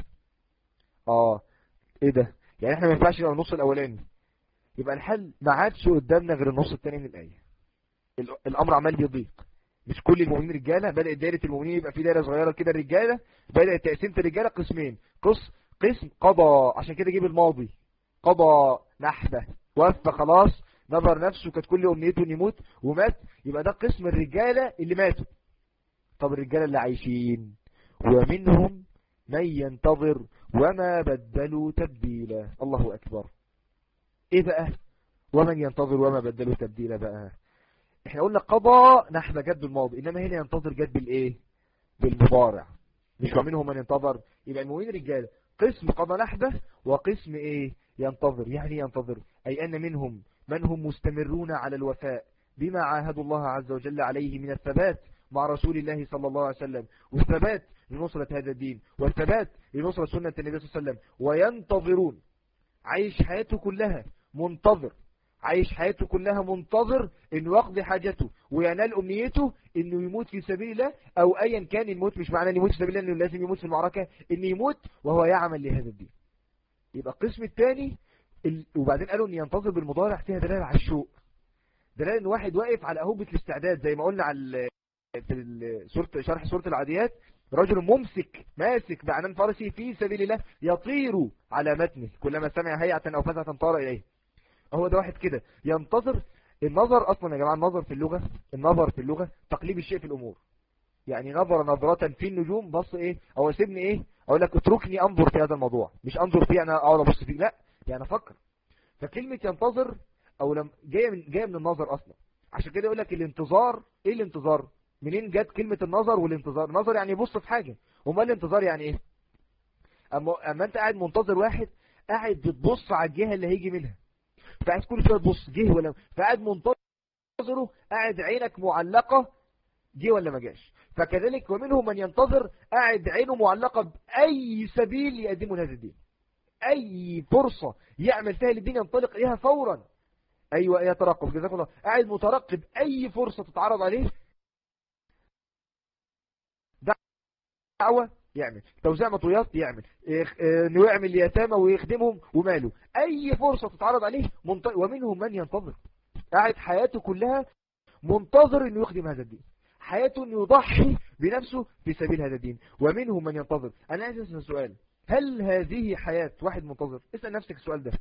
آه إيه ده؟ يعني إحنا ما ينفعش نبقى النص الأولاني، يبقى الحل ما عادش قدامنا غير النص الثاني من الآية. الأمر عمال بيضيق، مش كل المؤمنين رجاله، بدأت دائرة المؤمنين يبقى في دائرة صغيرة كده الرجاله، بدأت تقسيمة الرجاله قسمين، قسم قسم قضى، عشان كده جيب الماضي قضى نحبه وفى خلاص نظر نفسه كانت كل أمنيته إنه يموت ومات، يبقى ده قسم الرجاله اللي ماتوا. طب الرجاله اللي عايشين ومنهم من ينتظر وما بدلوا تبديلا. الله أكبر. ايه بقى ومن ينتظر وما بدلوا تبديلا بقى؟ احنا قلنا قضى نحبه جد الماضي، انما هنا ينتظر جد بالايه؟ بالمضارع، مش ومنهم من ينتظر. يبقى المؤمنين رجال قسم قضى نحبه وقسم ايه؟ ينتظر. يعني ينتظر اي ان منهم من هم مستمرون على الوفاء بما عاهدوا الله عز وجل عليه من الثبات مع رسول الله صلى الله عليه وسلم، والثبات لنصرة هذا الدين، والثبات لنصرة سنة النبي صلى الله عليه وسلم، وينتظرون عايش حياته كلها منتظر، عايش حياته كلها منتظر انه يقضي حاجته وينال امنيته انه يموت في سبيل الله، او ايا كان الموت مش معناه انه يموت في سبيل الله انه لازم يموت في المعركة، انه يموت وهو يعمل لهذا الدين. يبقى القسم الثاني ال... وبعدين قالوا ان ينتظر بالمضارع فيها دلالة على الشوق، دلالة ان واحد واقف على اهوبة الاستعداد، زي ما قلنا على في سورة شرح سورة العاديات، رجل ممسك ماسك بعنان فرسه في سبيل الله يطير على متنه كلما سمع هيعة أو فزعة طار إليه. هو ده واحد كده ينتظر. النظر أصلا يا جماعة، النظر في اللغة النظر في اللغة تقليب الشيء في الأمور. يعني نظر نظرة في النجوم، بص إيه أو سيبني إيه أقول لك اتركني أنظر في هذا الموضوع، مش أنظر فيه أنا أقعد أبص فيه، لا يعني أفكر. فكلمة ينتظر أو لم جاية من جاية من النظر أصلا. عشان كده يقول لك الانتظار. إيه الانتظار؟ منين جت كلمة النظر والانتظار؟ النظر يعني يبص في حاجة، وما الانتظار يعني ايه؟ اما, أما انت قاعد منتظر واحد قاعد بتبص على الجهة اللي هيجي منها، فقاعد كل شوية تبص جه ولا، فقاعد منتظره قاعد عينك معلقة جه ولا ما جاش. فكذلك ومنهم من ينتظر قاعد عينه معلقة بأي سبيل يقدمه لهذا الدين، أي فرصة يعمل فيها للدين ينطلق إليها فورا. أيوة يترقب، جزاك الله، قاعد مترقب أي فرصة تتعرض عليه، دعوة يعمل توزيع مطويات يعمل انه يعمل اليتامى ويخدمهم وماله، اي فرصة تتعرض عليه منت... ومنهم من ينتظر قاعد حياته كلها منتظر انه يخدم هذا الدين، حياته انه يضحي بنفسه في سبيل هذا الدين. ومنهم من ينتظر. انا عايز اسال سؤال، هل هذه حياة واحد منتظر؟ اسأل نفسك السؤال ده.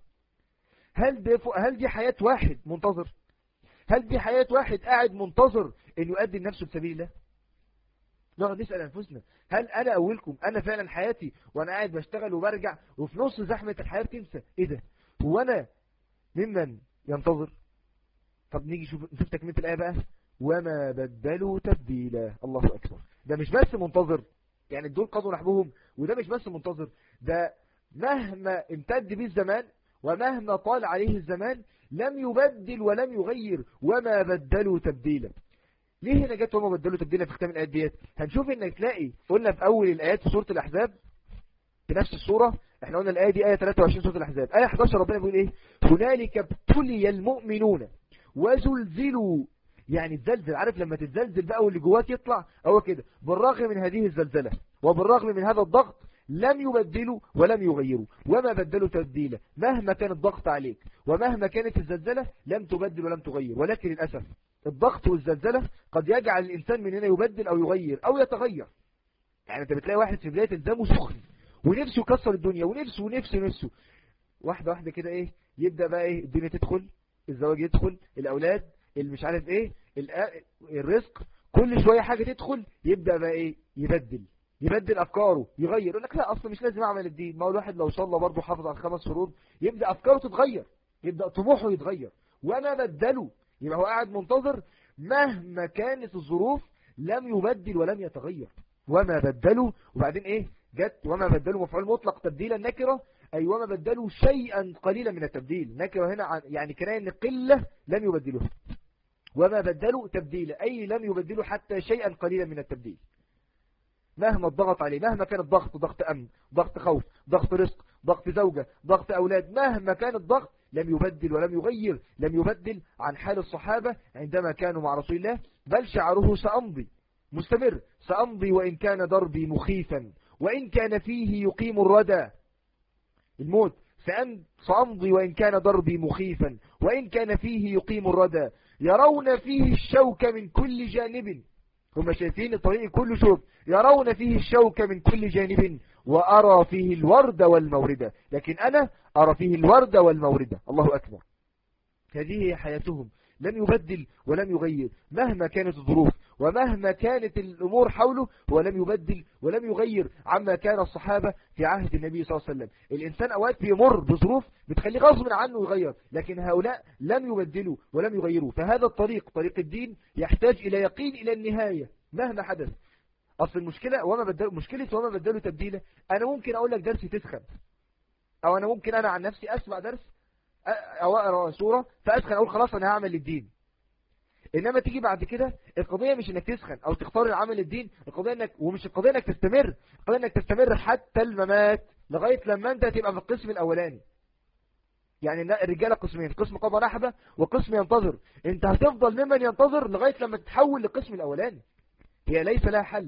هل دي, هل دي حياة واحد منتظر؟ هل دي حياة واحد قاعد منتظر انه يقدم نفسه بسبيل الله؟ نقعد نسأل أنفسنا، هل أنا أولكم أنا فعلا حياتي وأنا قاعد بشتغل وبرجع وفي نص زحمة الحياة بتنسى إيه ده؟ هو أنا ممن ينتظر؟ طب نيجي شوف نشوف تكملة الآية بقى. وما بدلوا تبديلا. الله أكبر. ده مش بس منتظر، يعني دول قضوا نحبهم، وده مش بس منتظر، ده مهما امتد به الزمان ومهما طال عليه الزمان لم يبدل ولم يغير. وما بدلوا تبديلا. ليه هنا جت وما بدلوا تبديلا في ختام الآيات ديت؟ هنشوف انك تلاقي قلنا في اول الآيات في سورة الأحزاب في نفس السورة، احنا قلنا الآية دي آية ثلاثة وعشرين سورة الأحزاب، آية احد عشر ربنا بيقول ايه؟ هنالك ابتلي المؤمنون وزلزلوا. يعني الزلزل، عارف لما تتزلزل بقى واللي جواك يطلع، هو كده. بالرغم من هذه الزلزلة وبالرغم من هذا الضغط لم يبدلوا ولم يغيروا. وما بدلوا تبديلا. مهما كان الضغط عليك ومهما كانت الزلزلة لم تبدل ولم تغير. ولكن للأسف الضغط والزلزلة قد يجعل الإنسان مننا يبدل أو يغير أو يتغير. يعني أنت بتلاقي واحد في بداية الزامه سخن ونفسه يكسر الدنيا ونفسه ونفسه ونفسه، واحدة واحدة كده إيه يبدأ بقى إيه الدنيا تدخل، الزواج يدخل، الأولاد، اللي مش عارف إيه، الرزق، كل شوية حاجة تدخل يبدأ بقى إيه يبدل يبدل أفكاره يغير. يقول لك لا أصلا مش لازم أعمل الدين، ما هو الواحد لو صلى برضه حافظ على الخمس فروض يبدأ أفكاره تتغير، يبدأ طموحه يتغير. وما بدلوا، يبقى هو قاعد منتظر مهما كانت الظروف لم يبدل ولم يتغير. وما بدلوا، وبعدين ايه جت وما بدلوا مفعول مطلق تبديلا نكرة، اي وما بدلوا شيئا قليلا من التبديل. نكرة هنا يعني كناية ان قلة لم يبدلوها. وما بدلوا تبديلا اي لم يبدلوا حتى شيئا قليلا من التبديل. مهما الضغط عليه، مهما كان الضغط، ضغط امن، ضغط خوف، ضغط رزق، ضغط زوجة، ضغط اولاد، مهما كان الضغط لم يبدل ولم يغير. لم يبدل عن حال الصحابة عندما كانوا مع رسول الله، بل شعره سأمضي مستمر، سأمضي وإن كان دربي مخيفا وإن كان فيه يقيم الردى. الموت سأمضي وإن كان دربي مخيفا وإن كان فيه يقيم الردى. يرون فيه الشوك من كل جانب، هم شايفين الطريق كله شوك، يرون فيه الشوك من كل جانب وأرى فيه الورد والموردة. لكن أنا أرى فيه الورد والموردة. الله أكبر. هذه هي حياتهم، لم يبدل ولم يغير مهما كانت الظروف ومهما كانت الأمور حوله، ولم يبدل ولم يغير عما كان الصحابة في عهد النبي صلى الله عليه وسلم. الإنسان أوقات بيمر بظروف بتخليه غصب عنه يغير، لكن هؤلاء لم يبدلوا ولم يغيروا. فهذا الطريق، طريق الدين، يحتاج إلى يقين إلى النهاية مهما حدث. أصل المشكلة وما بدلوا، مشكلة وما بدلوا تبديله، أنا ممكن أقول لك درس تسخن، أو أنا ممكن أنا عن نفسي أسمع درس أو أقرأ سورة فأسخن أقول خلاص أنا هعمل الدين. إنما تيجي بعد كده القضية مش إنك تسخن أو تختار العمل الدين، القضية إنك، ومش القضية إنك تستمر، القضية إنك تستمر حتى الممات لغاية لما أنت تبقى في القسم الأولاني. يعني الرجالة قسمين، قسم قضى نحبة وقسم ينتظر. أنت هتفضل ممن ينتظر لغاية لما تتحول للقسم الأولاني. هي ليس لها حل.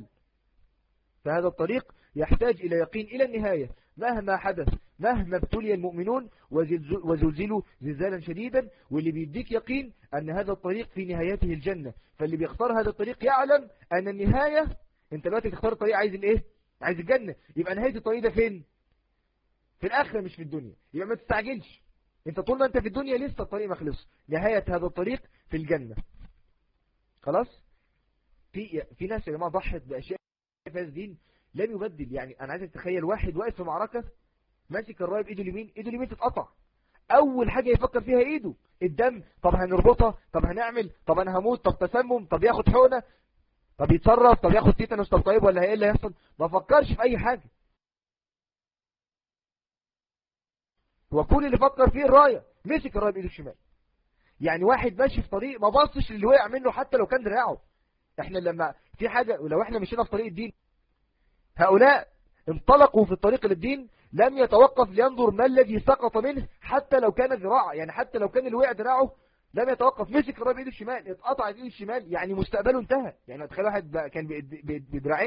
فهذا الطريق يحتاج إلى يقين إلى النهاية مهما حدث، مهما ابتلي المؤمنون وزلزلوا زلزالا شديدا. واللي بيديك يقين أن هذا الطريق في نهايته الجنة. فاللي بيختار هذا الطريق يعلم أن النهاية، أنت دلوقتي تختار الطريق عايز الإيه؟ عايز الجنة، يبقى نهاية الطريق ده فين؟ في الآخرة مش في الدنيا. يبقى ما تستعجلش، أنت طول ما أنت في الدنيا لسه الطريق ما خلص. نهاية هذا الطريق في الجنة. خلاص؟ في في ناس يا جماعة ضحت بأشياء في هذا الدين لم يبدل. يعني أنا عايزك تخيل واحد واقف في معركة ماسك الراية بإيده اليمين، إيده اليمين تتقطع، أول حاجة يفكر فيها إيده، الدم، طب هنربطها، طب هنعمل، طب أنا هموت، طب تسمم، طب ياخد حقنة، طب يتصرف، طب ياخد تيتانوس، طب طيب ولا ايه اللي هيحصل؟ ما فكرش في أي حاجة. هو كل اللي فكر فيه الراية، مسك الراية بإيده الشمال. يعني واحد ماشي في طريق ما بصش اللي وقع منه حتى لو كان دراعه. احنا لما في حاجة ولو احنا مشينا في طريق الدين، هؤلاء انطلقوا في الطريق للدين لم يتوقف لينظر ما الذي سقط منه حتى لو كان ذراعه. يعني حتى لو كان اللي وقع دراعه لم يتوقف، مسك الرايه بايده الشمال، اتقطع ايده الشمال، يعني مستقبله انتهى. يعني تخيل واحد كان بدراعين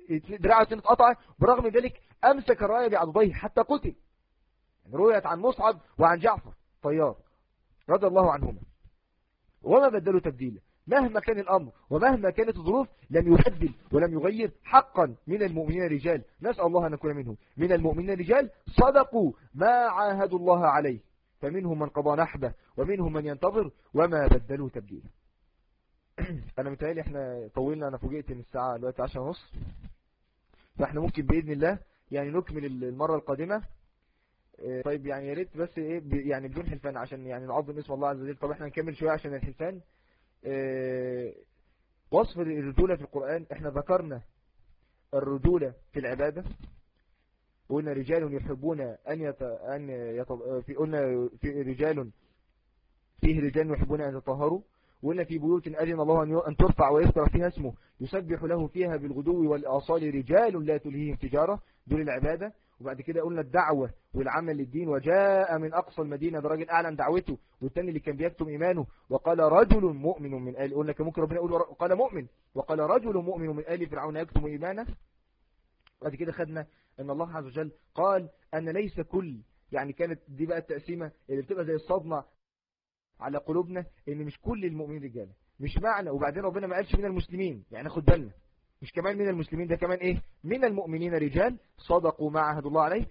دراعه الاثنين اتقطع، برغم ذلك امسك الرايه بعضديه حتى قتل. يعني رويت عن مصعب وعن جعفر طيار رضي الله عنهما، وما بدلوا تبديلا. مهما كان الأمر ومهما كانت الظروف لم يبدل ولم يغير. حقا من المؤمنين رجال، نسأل الله أن نكون منهم، من المؤمنين رجال صدقوا ما عاهدوا الله عليه، فمنهم من قضى نحبه ومنهم من ينتظر وما بدلوا تبديلا. أنا متهيألي احنا طولنا، أنا فوجئت من الساعة دلوقتي عشرة ونص، فاحنا ممكن بإذن الله يعني نكمل المرة القادمة. طيب يعني يا ريت بس ايه يعني بدون حلفان عشان يعني نعظم اسم الله عز وجل. طب احنا نكمل شوية عشان الحلفان. اه وصف الرجولة في القرآن، احنا ذكرنا الرجولة في العبادة، قلنا رجال يحبون ان يت... ان يت... في قلنا في رجال فيه رجال يحبون ان يتطهروا، وقلنا في بيوت اذن الله ان ترفع ويذكر فيها اسمه يسبح له فيها بالغدو والآصال رجال لا تلهيهم تجارة، دول العبادة. وبعد كده قلنا الدعوة والعمل للدين، وجاء من أقصى المدينة، ده راجل أعلن دعوته، والتاني اللي كان بيكتم إيمانه وقال رجل مؤمن من آل، قلنا كان ممكن ربنا يقول قال مؤمن، وقال رجل مؤمن من آل فرعون يكتم إيمانه. بعد كده خدنا أن الله عز وجل قال أن ليس كل، يعني كانت دي بقى التقسيمة اللي بتبقى زي الصدمة على قلوبنا، إن مش كل المؤمنين رجاله، مش معنى. وبعدين ربنا ما قالش من المسلمين، يعني خد بالنا مش كمان من المسلمين، ده كمان ايه من المؤمنين رجال صدقوا ما عهد الله عليه.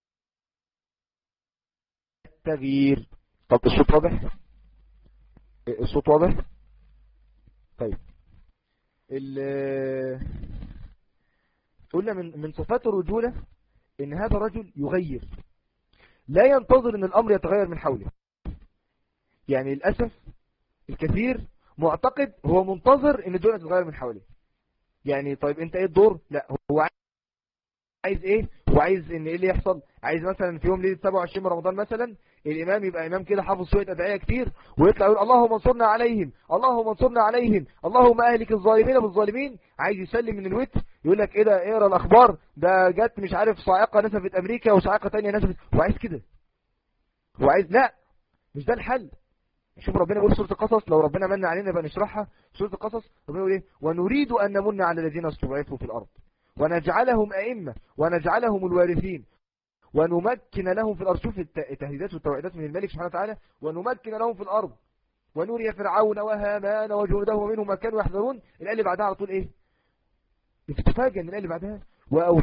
التغيير. طب الصوت واضح؟ الصوت واضح؟ طيب قلنا من من صفات الرجولة ان هذا الرجل يغير، لا ينتظر ان الامر يتغير من حوله. يعني للأسف الكثير معتقد هو منتظر ان الدنيا تتغير من حوله. يعني طيب انت ايه الدور؟ لا هو عايز ايه؟ هو عايز ان ايه اللي يحصل؟ عايز مثلا في يوم ليله سبعة وعشرين من رمضان مثلا الامام يبقى امام كده حافظ شويه ادعيه كتير، ويطلع يقول اللهم انصرنا عليهم، اللهم انصرنا عليهم، اللهم اهلك الظالمين بالظالمين. عايز يسلم من الوتر يقول لك ايه ده؟ اقرا الاخبار، ده جت مش عارف صاعقه نسفت امريكا وصاعقه ثانيه نسفت. هو عايز كده، هو عايز، لا مش ده الحل. شوف ربنا يقول سورة القصص، لو ربنا من علينا بقى نشرحها. سورة القصص ربنا يقول ايه؟ ونريد أن نمن على الذين استضعفوا في الأرض ونجعلهم أئمة ونجعلهم الوارثين ونمكن لهم في الأرض. شوف التهديدات والتوعيدات من الملك سبحانه وتعالى، ونمكن لهم في الأرض ونري فرعون وهامان وجنوده منهم ما كانوا يحذرون. الآية اللي بعدها على طول ايه؟ تتفاجئ من الآية اللي بعدها وأوحينا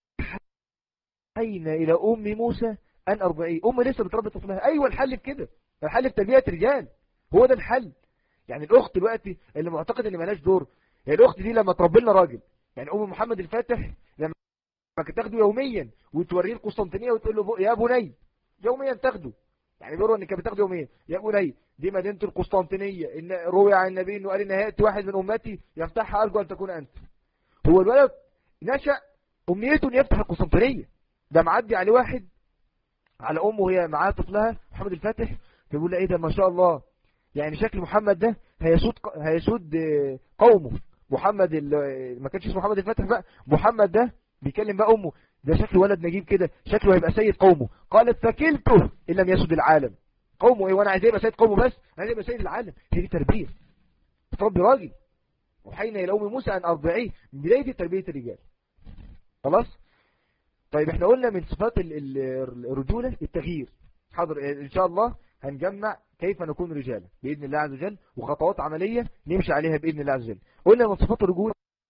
إلى أم موسى أن أرضعيه. أم لسه بتربي طفلها. أيوة الحل في كده، الحل في تربية رجال، هو ده الحل. يعني الأخت دلوقتي اللي معتقد اللي ملاش دور، هي الأخت دي لما تربي لنا راجل، يعني أم محمد الفاتح لما كانت تاخده يوميا وتوريه القسطنطينية وتقول له يا بني، يوميا تاخده، يعني بيقولوا ان كانت بتاخده يوميا، يا بني دي مدينة القسطنطينية، ان روي عن النبي انه قال ان هيأتي واحد من امتي يفتحها ارجو ان تكون انت. هو الولد نشأ امنيته ان يفتح القسطنطينية، ده معدي عليه واحد على امه وهي معاه طفلها محمد الفاتح، فيقول له ايه ده ما شاء الله، يعني شكل محمد ده هيسود هيسود قومه. محمد ما كانش اسمه محمد الفاتح بقى، محمد ده بيكلم بقى امه، ده شكله ولد نجيب كده، شكله هيبقى سيد قومه. قالت فكلته ان لم يسد العالم. قومه ايه وانا عايز يبقى سيد قومه؟ بس انا عايز يبقى سيد العالم. هي دي تربيه، تربي راجل. وحين الى ام موسى ان ارضعيه، من بدايه تربيه الرجال. خلاص. طيب احنا قلنا من صفات الرجوله التغيير. حاضر ان شاء الله هنجمع كيف نكون رجالا بإذن الله عز وجل، وخطوات عملية نمشي عليها بإذن الله عز وجل. قلنا من صفات الرجولة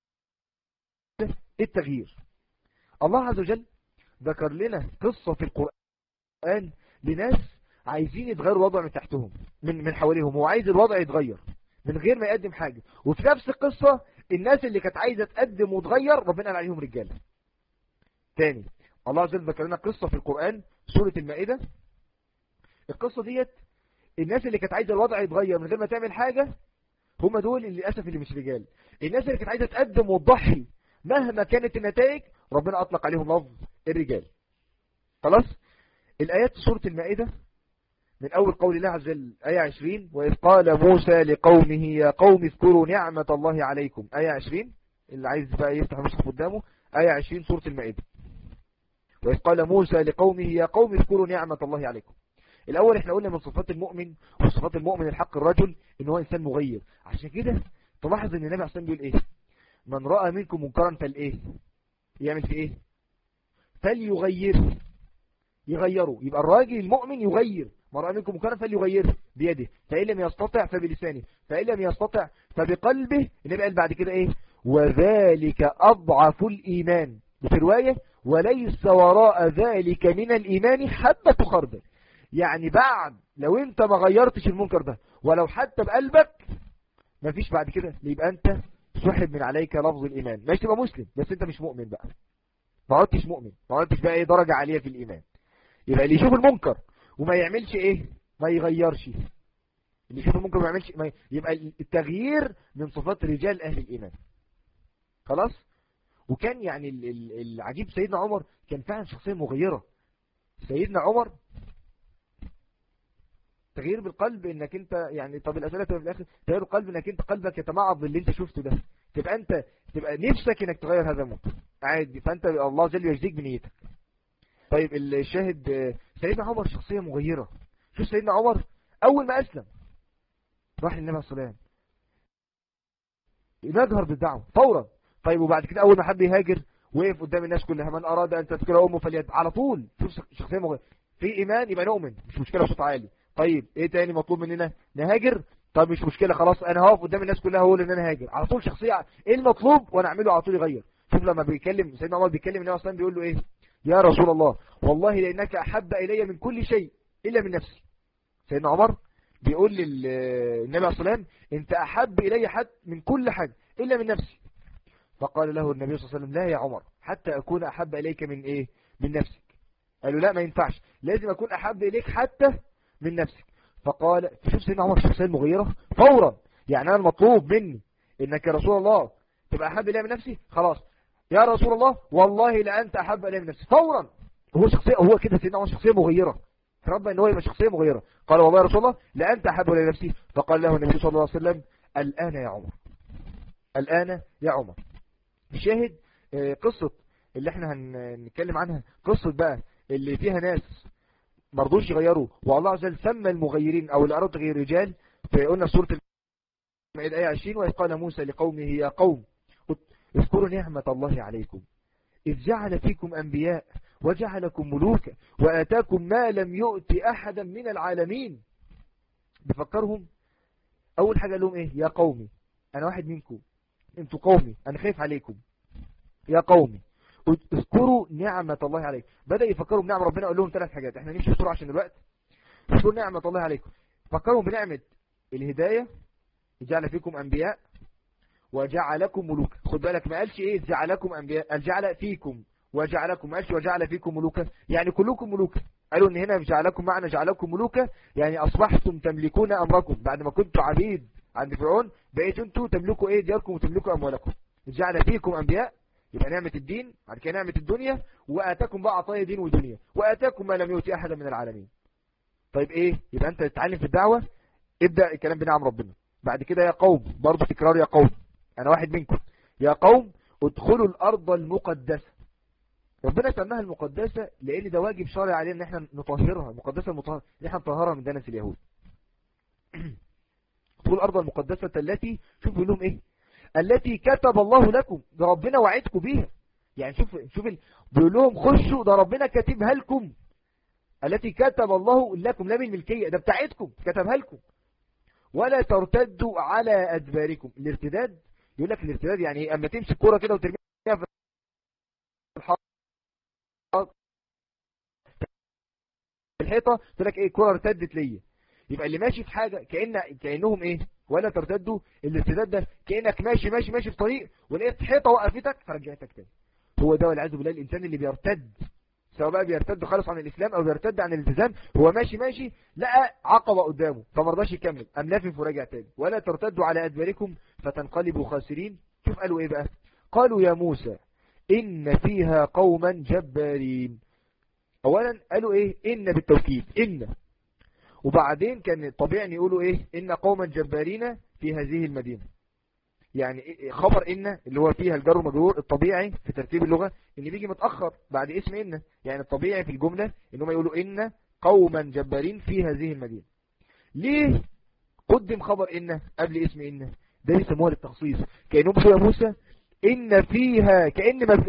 التغيير. الله عز وجل ذكر لنا قصة في القرآن لناس عايزين يتغيروا الوضع من تحتهم، من من حواليهم، هو عايز الوضع يتغير من غير ما يقدم حاجة. وفي نفس القصة الناس اللي كانت عايزة تقدم وتغير ربنا قال عليهم رجاله. تاني الله عز وجل ذكر لنا قصة في القرآن سورة المائدة. القصة ديت الناس اللي كانت عايزة الوضع يتغير من غير ما تعمل حاجة هم دول اللي للأسف اللي مش رجال. الناس اللي كانت عايزة تقدم وتضحي مهما كانت النتائج ربنا أطلق عليهم لفظ الرجال. خلاص. الآيات سورة المائدة من أول قول الله عز وجل آية عشرين، وإذ قال موسى لقومه يا قوم اذكروا نعمة الله عليكم. آية عشرين، اللي عايز بقى يفتح المصحف قدامه آية عشرين سورة المائدة. وإذ قال موسى لقومه يا قوم اذكروا نعمة الله عليكم. الأول احنا قلنا من صفات المؤمن وصفات المؤمن الحق الرجل ان هو إنسان مغير. عشان كده تلاحظ ان النبي عليه الصلاة والسلام بيقول ايه؟ من رأى منكم منكرا فالايه يعمل في ايه؟ فليغيره، يغيره. يبقى الراجل المؤمن يغير، من رأى منكم منكرا فليغيره بيده، فإن لم يستطع فبلسانه، فإن لم يستطع فبقلبه. النبي قال بعد كده ايه؟ وذلك أضعف الإيمان. في رواية وليس وراء ذلك من الإيمان حبة خردل. يعني بعد لو انت ما غيرتش المنكر ده ولو حتى بقلبك، ما فيش بعد كده، يبقى انت سحب من عليك لفظ الإيمان. ماشي تبقى مسلم بس انت مش مؤمن بقى، ما عدتش مؤمن، ما عدتش بقى ايه درجة عالية في الإيمان. يبقى اللي يشوف المنكر وما يعملش ايه؟ ما يغيرش. اللي يشوف المنكر وما يعملش ما ي... يبقى التغيير من صفات رجال أهل الإيمان. خلاص. وكان يعني العجيب سيدنا عمر كان فعلا شخصية مغيرة. سيدنا عمر تغيير بالقلب انك انت يعني، طب الأسئلة تبقى في الآخر تغيير القلب انك انت قلبك يتمعض باللي انت شفته ده، تبقى انت تبقى نفسك انك تغير هذا المنكر عادي، فانت الله جل يجزيك بنيتك. طيب الشاهد سيدنا عمر شخصية مغيرة. شوف سيدنا عمر أول ما أسلم راح للنبي عليه الصلاة والسلام يجهر بالدعوة فورا. طيب وبعد كده أول ما حد يهاجر وقف قدام الناس كلها، من أراد أن تذكر أمه فليد، على طول. شوف شخصية مغيرة. في إيمان يبقى نؤمن، مش مشكلة صوت عالي. طيب إيه تاني مطلوب مننا؟ نهاجر. طب مش مشكلة خلاص أنا هقف قدام الناس كلها هقول إن أنا هاجر. على طول شخصية إيه المطلوب وأنا أعمله على طول يغير. شوف لما بيكلم سيدنا عمر بيكلم النبي أصلا بيقول له إيه؟ يا رسول الله والله لأنك أحب إلي من كل شيء إلا من نفسي. سيدنا عمر بيقول للنبي عليه الصلاة والسلام أنت أحب إلي حد من كل حاجة إلا من نفسي. فقال له النبي صلى الله عليه وسلم لا يا عمر حتى أكون أحب إليك من إيه؟ من نفسك. قالوا لا ما ينفعش، لازم أكون أحب إليك حتى من نفسك. فقال شوف سيدنا عمر شخصية مغيرة فورا. يعني أنا المطلوب مني إنك يا رسول الله تبقى أحب إلي من نفسي، خلاص يا رسول الله والله لأنت أحب إلي من نفسي فورا. هو شخصية هو كده سيدنا عمر شخصية مغيرة، تربى إن هو يبقى شخصية مغيرة. قال والله يا رسول الله لأنت أحب إلي نفسي. فقال له النبي صلى الله عليه وسلم الآن يا عمر، الآن يا عمر. شاهد قصة اللي احنا هنتكلم عنها، قصة بقى اللي فيها ناس مرضوش يغيروا والله عز وجل سمى المغيرين او اللي ارادوا تغيير رجال. فقلنا في سورة المائدة آية عشرين وإذ قال موسى لقومه يا قوم اذكروا نعمة الله عليكم إذ جعل فيكم أنبياء وجعلكم ملوكا وآتاكم ما لم يؤت أحدا من العالمين. بفكرهم أول حاجة لهم إيه؟ يا قومي أنا واحد منكم، أنتوا قومي أنا خايف عليكم. يا قومي اذكروا نعمة الله عليكم. بدأ يفكروا بنعمة ربنا. قال لهم ثلاث حاجات احنا نمشي بسرعة عشان الوقت. اذكروا نعمة الله عليكم، فكروا بنعمة الهداية جعل فيكم أنبياء وجعلكم ملوكا. خد بالك ما قالش ايه جعلكم أنبياء، قال جعل فيكم وجعلكم، ما قالش وجعل فيكم ملوكا يعني كلكم ملوكا. قالوا ان هنا جعلكم معنى جعلكم ملوكا يعني اصبحتم تملكون امركم بعد ما كنتوا عبيد عند فرعون، بقيتوا انتوا تملكوا ايه دياركم وتملكوا اموالكم. جعل فيكم انبياء يبقى نعمة الدين، بعد كده نعمة الدنيا، وآتاكم بقى عطايا دين ودنيا، وآتاكم ما لم يؤتي أحدا من العالمين. طيب ايه؟ يبقى انت تتعلم في الدعوة ابدأ الكلام بنعم ربنا. بعد كده يا قوم برضه تكرار يا قوم انا واحد منكم. يا قوم ادخلوا الارض المقدسة. ربنا سماها المقدسة لان ده واجب شرعي علينا ان احنا نطهرها، المقدسة المطهرة ان احنا نطهرها من دنس اليهود. ادخلوا الارض المقدسة التي شوف بيقول لهم ايه؟ التي كتب الله لكم، ده ربنا وعدكم بيها. يعني شوف شوف ال... بيقول لهم خشوا ده ربنا كاتبها لكم. التي كتب الله لكم لا من الملكية، ده بتاعتكم كتبها لكم. ولا ترتدوا على أدباركم. الارتداد يقول لك الارتداد يعني ايه؟ اما تمسك كرة كده وترميها في الحائط الحيطة تقول لك ايه كرة ارتدت ليا. يبقى اللي ماشي في حاجة كأن كأنهم ايه ولا ترتدوا. الارتداد ده كأنك ماشي ماشي ماشي في طريق ولقيت حيطة وقفتك فرجعتك تاني. هو ده والعياذ بالله الانسان اللي بيرتد، سواء بقى بيرتد خالص عن الاسلام او بيرتد عن الالتزام. هو ماشي ماشي لقى عقبة قدامه فما رضاش يكمل قام لافف ورجع تاني. ولا ترتدوا على ادباركم فتنقلبوا خاسرين. شوف قالوا ايه بقى؟ قالوا يا موسى ان فيها قوما جبارين. اولا قالوا ايه؟ ان بالتوكيد ان، وبعدين كان طبيعي يقولوا ايه؟ ان قوما جبارين في هذه المدينة. يعني خبر ان اللي هو فيها الجر والمجرور الطبيعي في ترتيب اللغة ان بيجي متأخر بعد اسم ان. يعني الطبيعي في الجملة انهم يقولوا ان قوما جبارين في هذه المدينة. ليه قدم خبر ان قبل اسم ان؟ ده يسموها للتخصيص. كأنهم يا موسى ان فيها، كأن ما في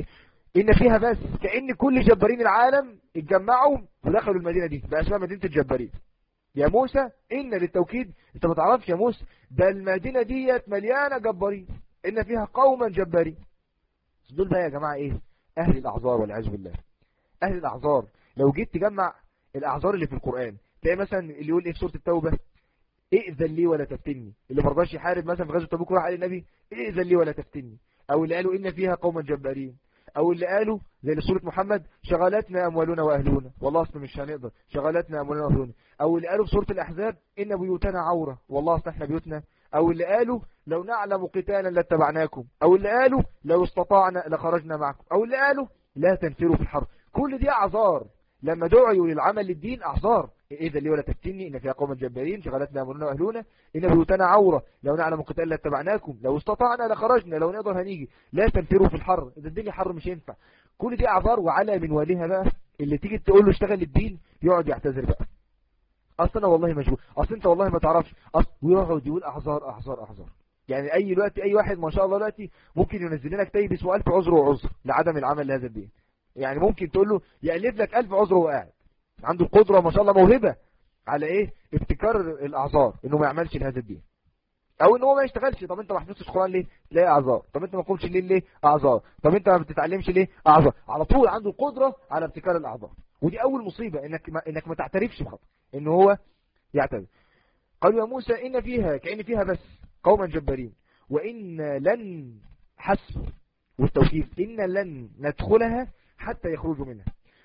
إن فيها بس، كأن كل جبارين العالم اتجمعوا ودخلوا المدينة دي بقى اسمها مدينة الجبارين. يا موسى إن للتوكيد، انت ما تعرفش يا موسى ده المدينة ديت مليانة جبارين، إن فيها قوما جبارين. دول بقى يا جماعة إيه؟ أهل الأعذار والعياذ بالله. أهل الأعذار لو جيت تجمع الأعذار اللي في القرآن تلاقي مثلا اللي يقول إيه في سورة التوبة ائذن لي ولا تفتني، اللي ما رضاش يحارب مثلا في غزوة تبوك راح قال النبي ائذن لي ولا تفتني، أو اللي قالوا إن فيها قوما جبارين، أو اللي قالوا زي سورة محمد شغلتنا أموالنا وأهلنا، والله أصلا مش هنقدر شغلتنا أموالنا وأهلنا، أو اللي قالوا في سورة الأحزاب إن بيوتنا عورة والله أصلا احنا بيوتنا، أو اللي قالوا لو نعلم قتالا لاتبعناكم، أو اللي قالوا لو استطعنا لخرجنا معكم، أو اللي قالوا لا تنفروا في الحرب. كل دي أعذار لما دعوا للعمل للدين، أعذار. إذا لي ولا تفتني إن فيها قوم جبارين شغلتنا أمرنا وأهلنا إن بيوتنا عورة لو نعلم قتال لاتبعناكم لو استطعنا لخرجنا لو نقدر هنيجي لا تنفروا في الحر، إذا الدنيا حر مش ينفع. كل دي أعذار. وعلى منوالها بقى اللي تيجي تقول له اشتغل الدين يقعد يعتذر بقى، أصل أنا والله مشغول، أصل أنت والله ما تعرفش، أصل ويقعد يقول أعذار أعذار أعذار. يعني أي دلوقتي أي واحد ما شاء الله دلوقتي ممكن ينزل لنا كتاب اسمه ألف عذر وعذر لعدم العمل لهذا الدين. يعني ممكن تقول له يألف لك ألف عذر وهو قاعد عنده القدرة ما شاء الله موهبة على ايه ابتكار الاعذار انه ما يعملش لهذا الدين، او ان هو ما يشتغلش. طب انت ما حفظتش قرآن ليه؟ تلاقي اعذار. طب انت ما قمتش ليه؟ ليه؟ اعذار. طب انت ما بتتعلمش ليه؟ اعذار. على طول عنده القدرة على ابتكار الاعذار. ودي اول مصيبة انك ما انك ما تعترفش بخطأ ان هو يعترف. قالوا يا موسى ان فيها كأن فيها بس قوما جبارين وان لن حسب والتوكيد ان لن ندخلها حتى يخرجوا منها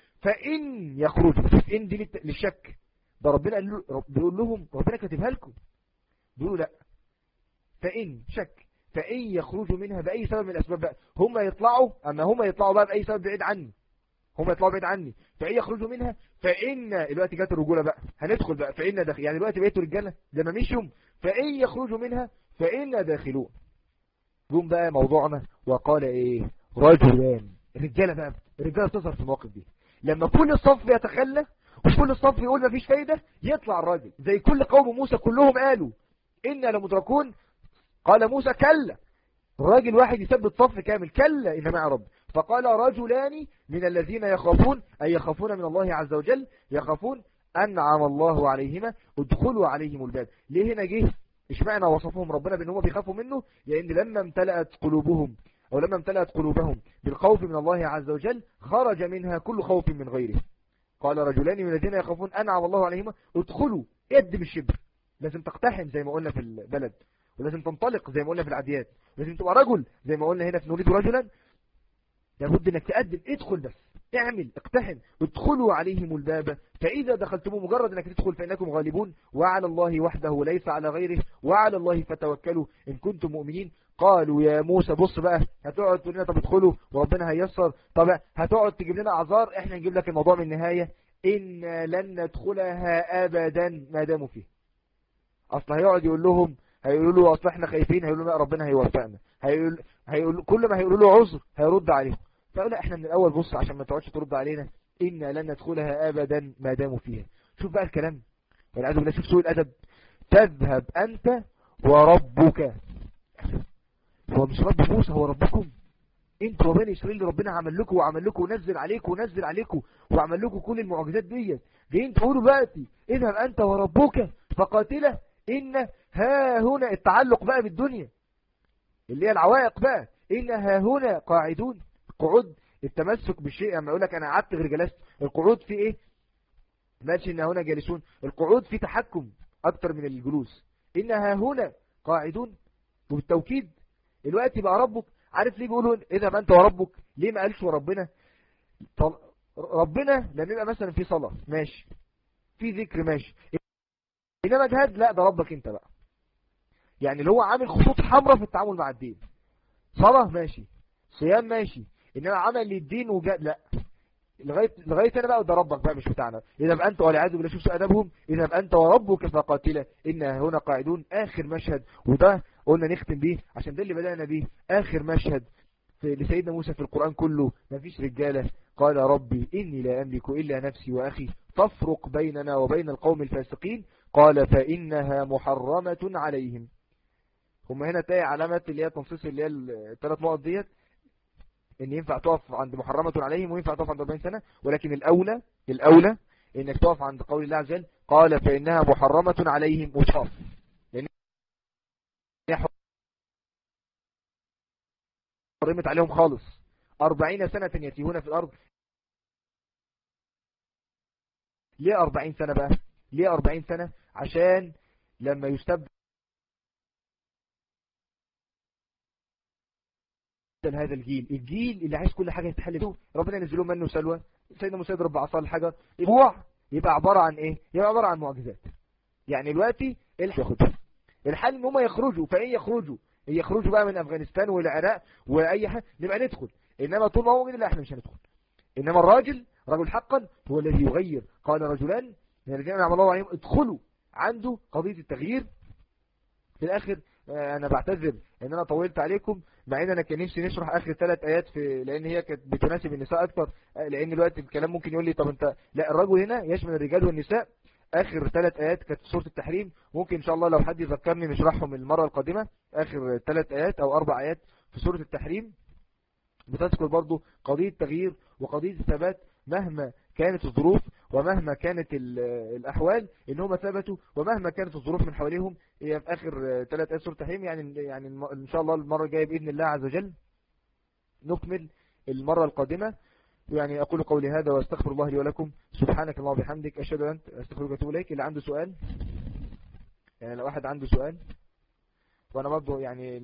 فإن يخرجوا. إن دي للشك، ده ربنا قال له بيقول لهم ربنا كاتبها لكم، بيقولوا لا فإن شك فإن يخرجوا منها بأي سبب من الأسباب بقى هم يطلعوا، أما هم يطلعوا بقى بأي سبب بعيد عني، هم يطلعوا بعيد عني فإن يخرجوا منها فإن الوقت جات الرجولة بقى هندخل بقى فإن داخل. يعني الوقت بقيتوا رجالة لما مشيهم فإن يخرجوا منها فإن داخلون. جم بقى موضوعنا وقال إيه رجلان، الرجالة بقى الرجالة تظهر في المواقف دي لما كل الصف يتخلى وكل الصف يقول ما فيش فايدة يطلع الراجل زي كل قوم موسى كلهم قالوا إنا لمدركون. قال موسى كلا، الراجل واحد يثبت صف كامل كلا إن معي رب. فقال رجلان من الذين يخافون أي يخافون من الله عز وجل يخافون أنعم الله عليهما ادخلوا عليهم الباب. ليه هنا جه اشمعنى وصفهم ربنا بأنهم بيخافوا منه؟ لأن لما امتلأت قلوبهم أو لما امتلأت قلوبهم بالخوف من الله عز وجل خرج منها كل خوف من غيره. قال رجلان من الذين يخافون أنعم الله عليهما ادخلوا يد بالشبر. لازم تقتحم زي ما قلنا في البلد، ولازم تنطلق زي ما قلنا في العاديات، لازم تبقى رجل زي ما قلنا هنا في نريد رجلا. لابد انك تقدم ادخل بس اعمل اقتحم ادخلوا عليهم الباب فإذا دخلتموا مجرد انك تدخل فإنكم غالبون وعلى الله وحده وليس على غيره وعلى الله فتوكلوا إن كنتم مؤمنين. قالوا يا موسى بص بقى هتقعد تقول لنا طب ادخلوا وربنا هيسر، طب هتقعد تجيب لنا اعذار، احنا نجيب لك الموضوع من النهاية إن لن ندخلها أبدا ما داموا فيه. أصلا هيقعد يقول لهم هيقولوا له أصلا احنا خايفين، هيقولوا لا ربنا هيوفقنا، هيقول هيقول كل ما هيقولوا له عذر هيرد عليهم. فقال احنا من الأول بص عشان ما تقعدش ترد علينا إن لن ندخلها أبدا ما داموا فيها. شوف بقى الكلام والعياذ بالله، شوف سوء الأدب. تذهب أنت وربك، هو مش رب موسى هو ربكم انتوا وبني اسرائيل اللي ربنا عمل لكم وعمل لكم ونزل عليكم ونزل عليكم وعمل لكم كل المعجزات ديت، جايين تقولوا دلوقتي اذهب انت وربك فقاتله ان ها هنا التعلق بقى بالدنيا اللي هي العوائق بقى ان ها هنا قاعدون. القعود التمسك بالشيء لما يقول لك انا قعدت غير جلست، القعود في ايه؟ ماشي ان هنا جالسون، القعود في تحكم اكتر من الجلوس. ان ها هنا قاعدون وبالتوكيد الوقت بقى ربك. عارف ليه بيقولوا اذا ما انت وربك؟ ليه ما قالش وربنا؟ طل... ربنا لما يبقى مثلا في صلاة ماشي، في ذكر ماشي، انما جهاد لا، ده ربك انت بقى. يعني اللي هو عامل خطوط حمراء في التعامل مع الدين. صلاة ماشي، صيام ماشي، انما عمل للدين وجاد لا، لغايه لغايه انا بقى ده ربك بقى مش بتاعنا. اذا بقى انت والعياذ بالله شوف ادبهم، اذا بقى انت وربك فقاتله ان هنا قاعدون. اخر مشهد وده قلنا نختم بيه عشان ده اللي بدأنا بيه، اخر مشهد لسيدنا موسى في القرآن كله مفيش رجالة. قال ربي إني لا أملك إلا نفسي وأخي فافرق بيننا وبين القوم الفاسقين. قال فإنها محرمة عليهم. هم هنا تلاقي علامات اللي هي تنصيص اللي هي الثلاث نقط ديت ان ينفع تقف عند محرمة عليهم وينفع تقف عند أربعين سنة، ولكن الاولى الاولى انك تقف عند قول الله عز وجل قال فانها محرمة عليهم وتقف، لان حرمت عليهم خالص. أربعين سنة يتيهون في الارض. ليه أربعين سنة بقى؟ ليه أربعين سنة؟ عشان لما يستبدل هذا الجيل، الجيل اللي عايز كل حاجة يتحل له، ربنا ينزلهم منه سلوى، سيدنا موسى يضرب بعصا الحجر، يبوع، يبقى عبارة عن ايه؟ يبقى عبارة عن معجزات. يعني دلوقتي الحل ان هم يخرجوا، فايه يخرجوا؟ يخرجوا بقى من افغانستان والعراق واي حاجه نبقى ندخل، انما طول ما هو موجود لا احنا مش هندخل. انما الراجل رجل حقا هو الذي يغير. قال رجلان من الذين انعم الله عليهم ادخلوا، عنده قضية التغيير. في الاخر انا بعتذر ان انا طولت عليكم، مع ان انا كان نفسي نشرح اخر ثلاث ايات في، لان هي كانت بتناسب النساء اكتر، لان الوقت الكلام ممكن يقول لي طب انت لا، الرجل هنا يشمل الرجال والنساء. اخر ثلاث ايات كانت في سورة التحريم، ممكن ان شاء الله لو حد يذكرني نشرحهم المرة القادمة. اخر ثلاث ايات او اربع ايات في سورة التحريم بتذكر برضو قضية تغيير وقضية الثبات مهما كانت الظروف ومهما كانت الأحوال، إنهم ثبتوا ومهما كانت الظروف من حواليهم. هي في آخر ثلاث آيات سورة التحريم. يعني يعني إن شاء الله المرة الجاية بإذن الله عز وجل نكمل المرة القادمة. يعني أقول قولي هذا وأستغفر الله لي ولكم. سبحانك اللهم وبحمدك أشهد أن لا إله إلا أنت أستغفرك وأتوب إليك. اللي عنده سؤال، يعني لو واحد عنده سؤال، وأنا برضه يعني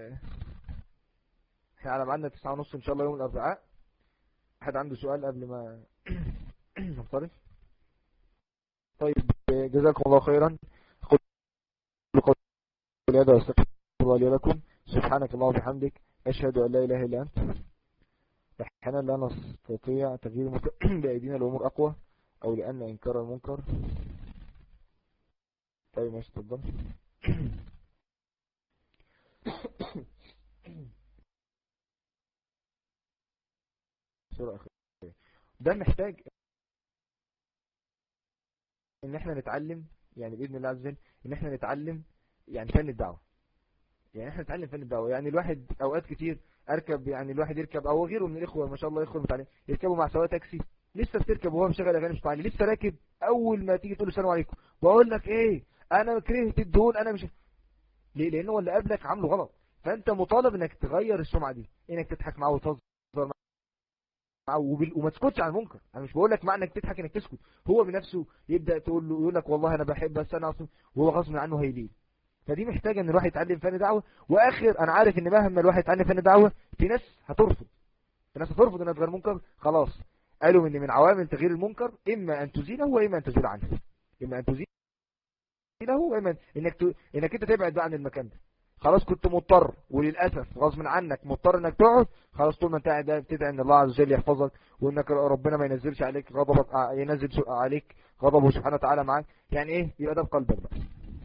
احنا على ميعادنا تسعة ونص إن شاء الله يوم الأربعاء. أحد عنده سؤال قبل ما ننصرف؟ طيب جزاكم الله خيرا. قل قولي هذا واستغفر الله لي ولكم. سبحانك اللهم وبحمدك أشهد أن لا إله إلا أنت. احيانا لا نستطيع تغيير بأيدينا الأمور أقوى أو لأن إنكار المنكر. طيب ماشي تفضل. ده محتاج ان احنا نتعلم، يعني باذن الله عز وجل ان احنا نتعلم يعني فن الدعوه. يعني احنا نتعلم فن الدعوه. يعني الواحد اوقات كتير اركب، يعني الواحد يركب او غيره من الاخوه ما شاء الله اخوه متعلمين يركبوا مع سواق تاكسي، لسه بتركب وهو مشغل اغاني مش متعلم، لسه راكب، اول ما تيجي تقول له السلام عليكم بقول لك ايه انا كرهت الدهون انا مش ليه، لان هو اللي قبلك عامله غلط. فانت مطالب انك تغير السمعه دي، انك تضحك معاه وتهزر وما تسكتش عن المنكر. انا مش بقول لك معنى انك تضحك انك تسكت، هو بنفسه يبدا تقول له يقول لك والله انا بحب بس انا اصلا، وهو غصب عنه هيليه. فدي محتاجه ان الواحد يتعلم فن دعوه. واخر انا عارف ان مهما الواحد يتعلم فن دعوه في ناس هترفض، في ناس هترفض انها تغير المنكر. خلاص قالوا ان من عوامل تغيير المنكر اما ان تزيله واما ان تزيل عنه، اما ان تزيله واما انك ت... انك انت تبعد بقى عن المكان ده. خلاص كنت مضطر وللأسف غصب عنك مضطر انك تقعد، خلاص طول ما انت قاعد بتدعي ان الله عز وجل يحفظك، وانك ربنا ما ينزلش عليك غضبك، ينزل عليك غضبه سبحانه وتعالى معاك. يعني ايه يبقى ده بقلبك بقى.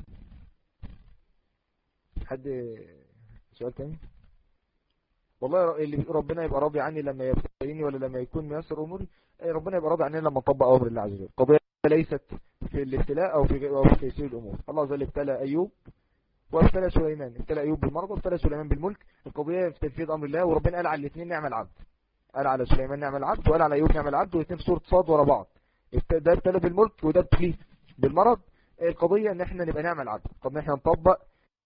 حد سؤال تاني؟ والله اللي ربنا يبقى راضي عني لما يبتليني ولا لما يكون ميسر اموري، ربنا يبقى راضي عني لما اطبق امر الله عز وجل. القضيه ليست في الابتلاء او في او في تيسير الامور. الله عز وجل ابتلى ايوب وابتلى سليمان، ابتلى ايوب بالمرض وابتلى سليمان بالملك. القضيه في تنفيذ امر الله، وربنا قال على الاثنين نعم العبد، قال على سليمان نعم العبد وقال على ايوب نعم العبد، والاثنين في سوره صاد ورا بعض. ده ابتلى بالملك وده ابتلى بالمرض. القضيه ان احنا نبقى نعم العبد، طب ان احنا نطبق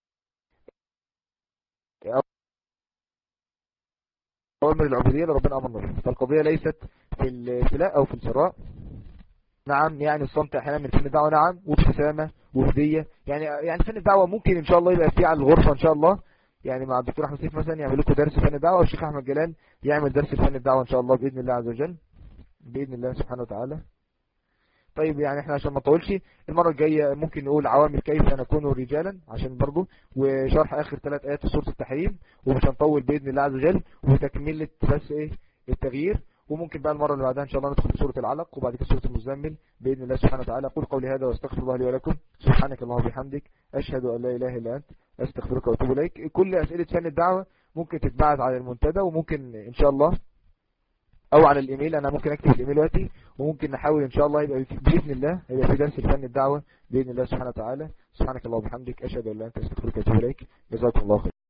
اوامر العبوديه اللي ربنا امرنا بها. فالقضيه ليست في الابتلاء او في السراء. نعم يعني الصمت احيانا من فن الدعوه، نعم، وابتسامه وهديه. يعني يعني فن الدعوه ممكن ان شاء الله يبقى فيه على الغرفه ان شاء الله، يعني مع الدكتور احمد سيف مثلا يعمل لكم درس فن الدعوه، والشيخ احمد جلال يعمل درس فن الدعوه ان شاء الله باذن الله عز وجل، باذن الله سبحانه وتعالى. طيب يعني احنا عشان ما نطولش، المره الجايه ممكن نقول عوامل كيف نكون رجالا عشان برضو، وشرح اخر ثلاث ايات في سوره التحريم، ومش هنطول باذن الله عز وجل، وتكمله بس ايه التغيير. وممكن بقى المره اللي بعدها ان شاء الله ندخل في سوره العلق وبعد كده سوره المزمل باذن الله سبحانه وتعالى. اقول قولي هذا واستغفر الله لي ولكم. سبحانك اللهم وبحمدك اشهد ان لا اله الا انت استغفرك واتوب اليك. كل اسئله فن الدعوه ممكن تتبعت على المنتدى، وممكن ان شاء الله او على الايميل، انا ممكن اكتب الايميل دلوقتي، وممكن نحاول ان شاء الله يبقى باذن الله يبقى في درس فن الدعوه باذن الله سبحانه وتعالى. سبحانك اللهم وبحمدك اشهد ان لا اله الا انت استغفرك واتوب اليك. جزاكم الله خير.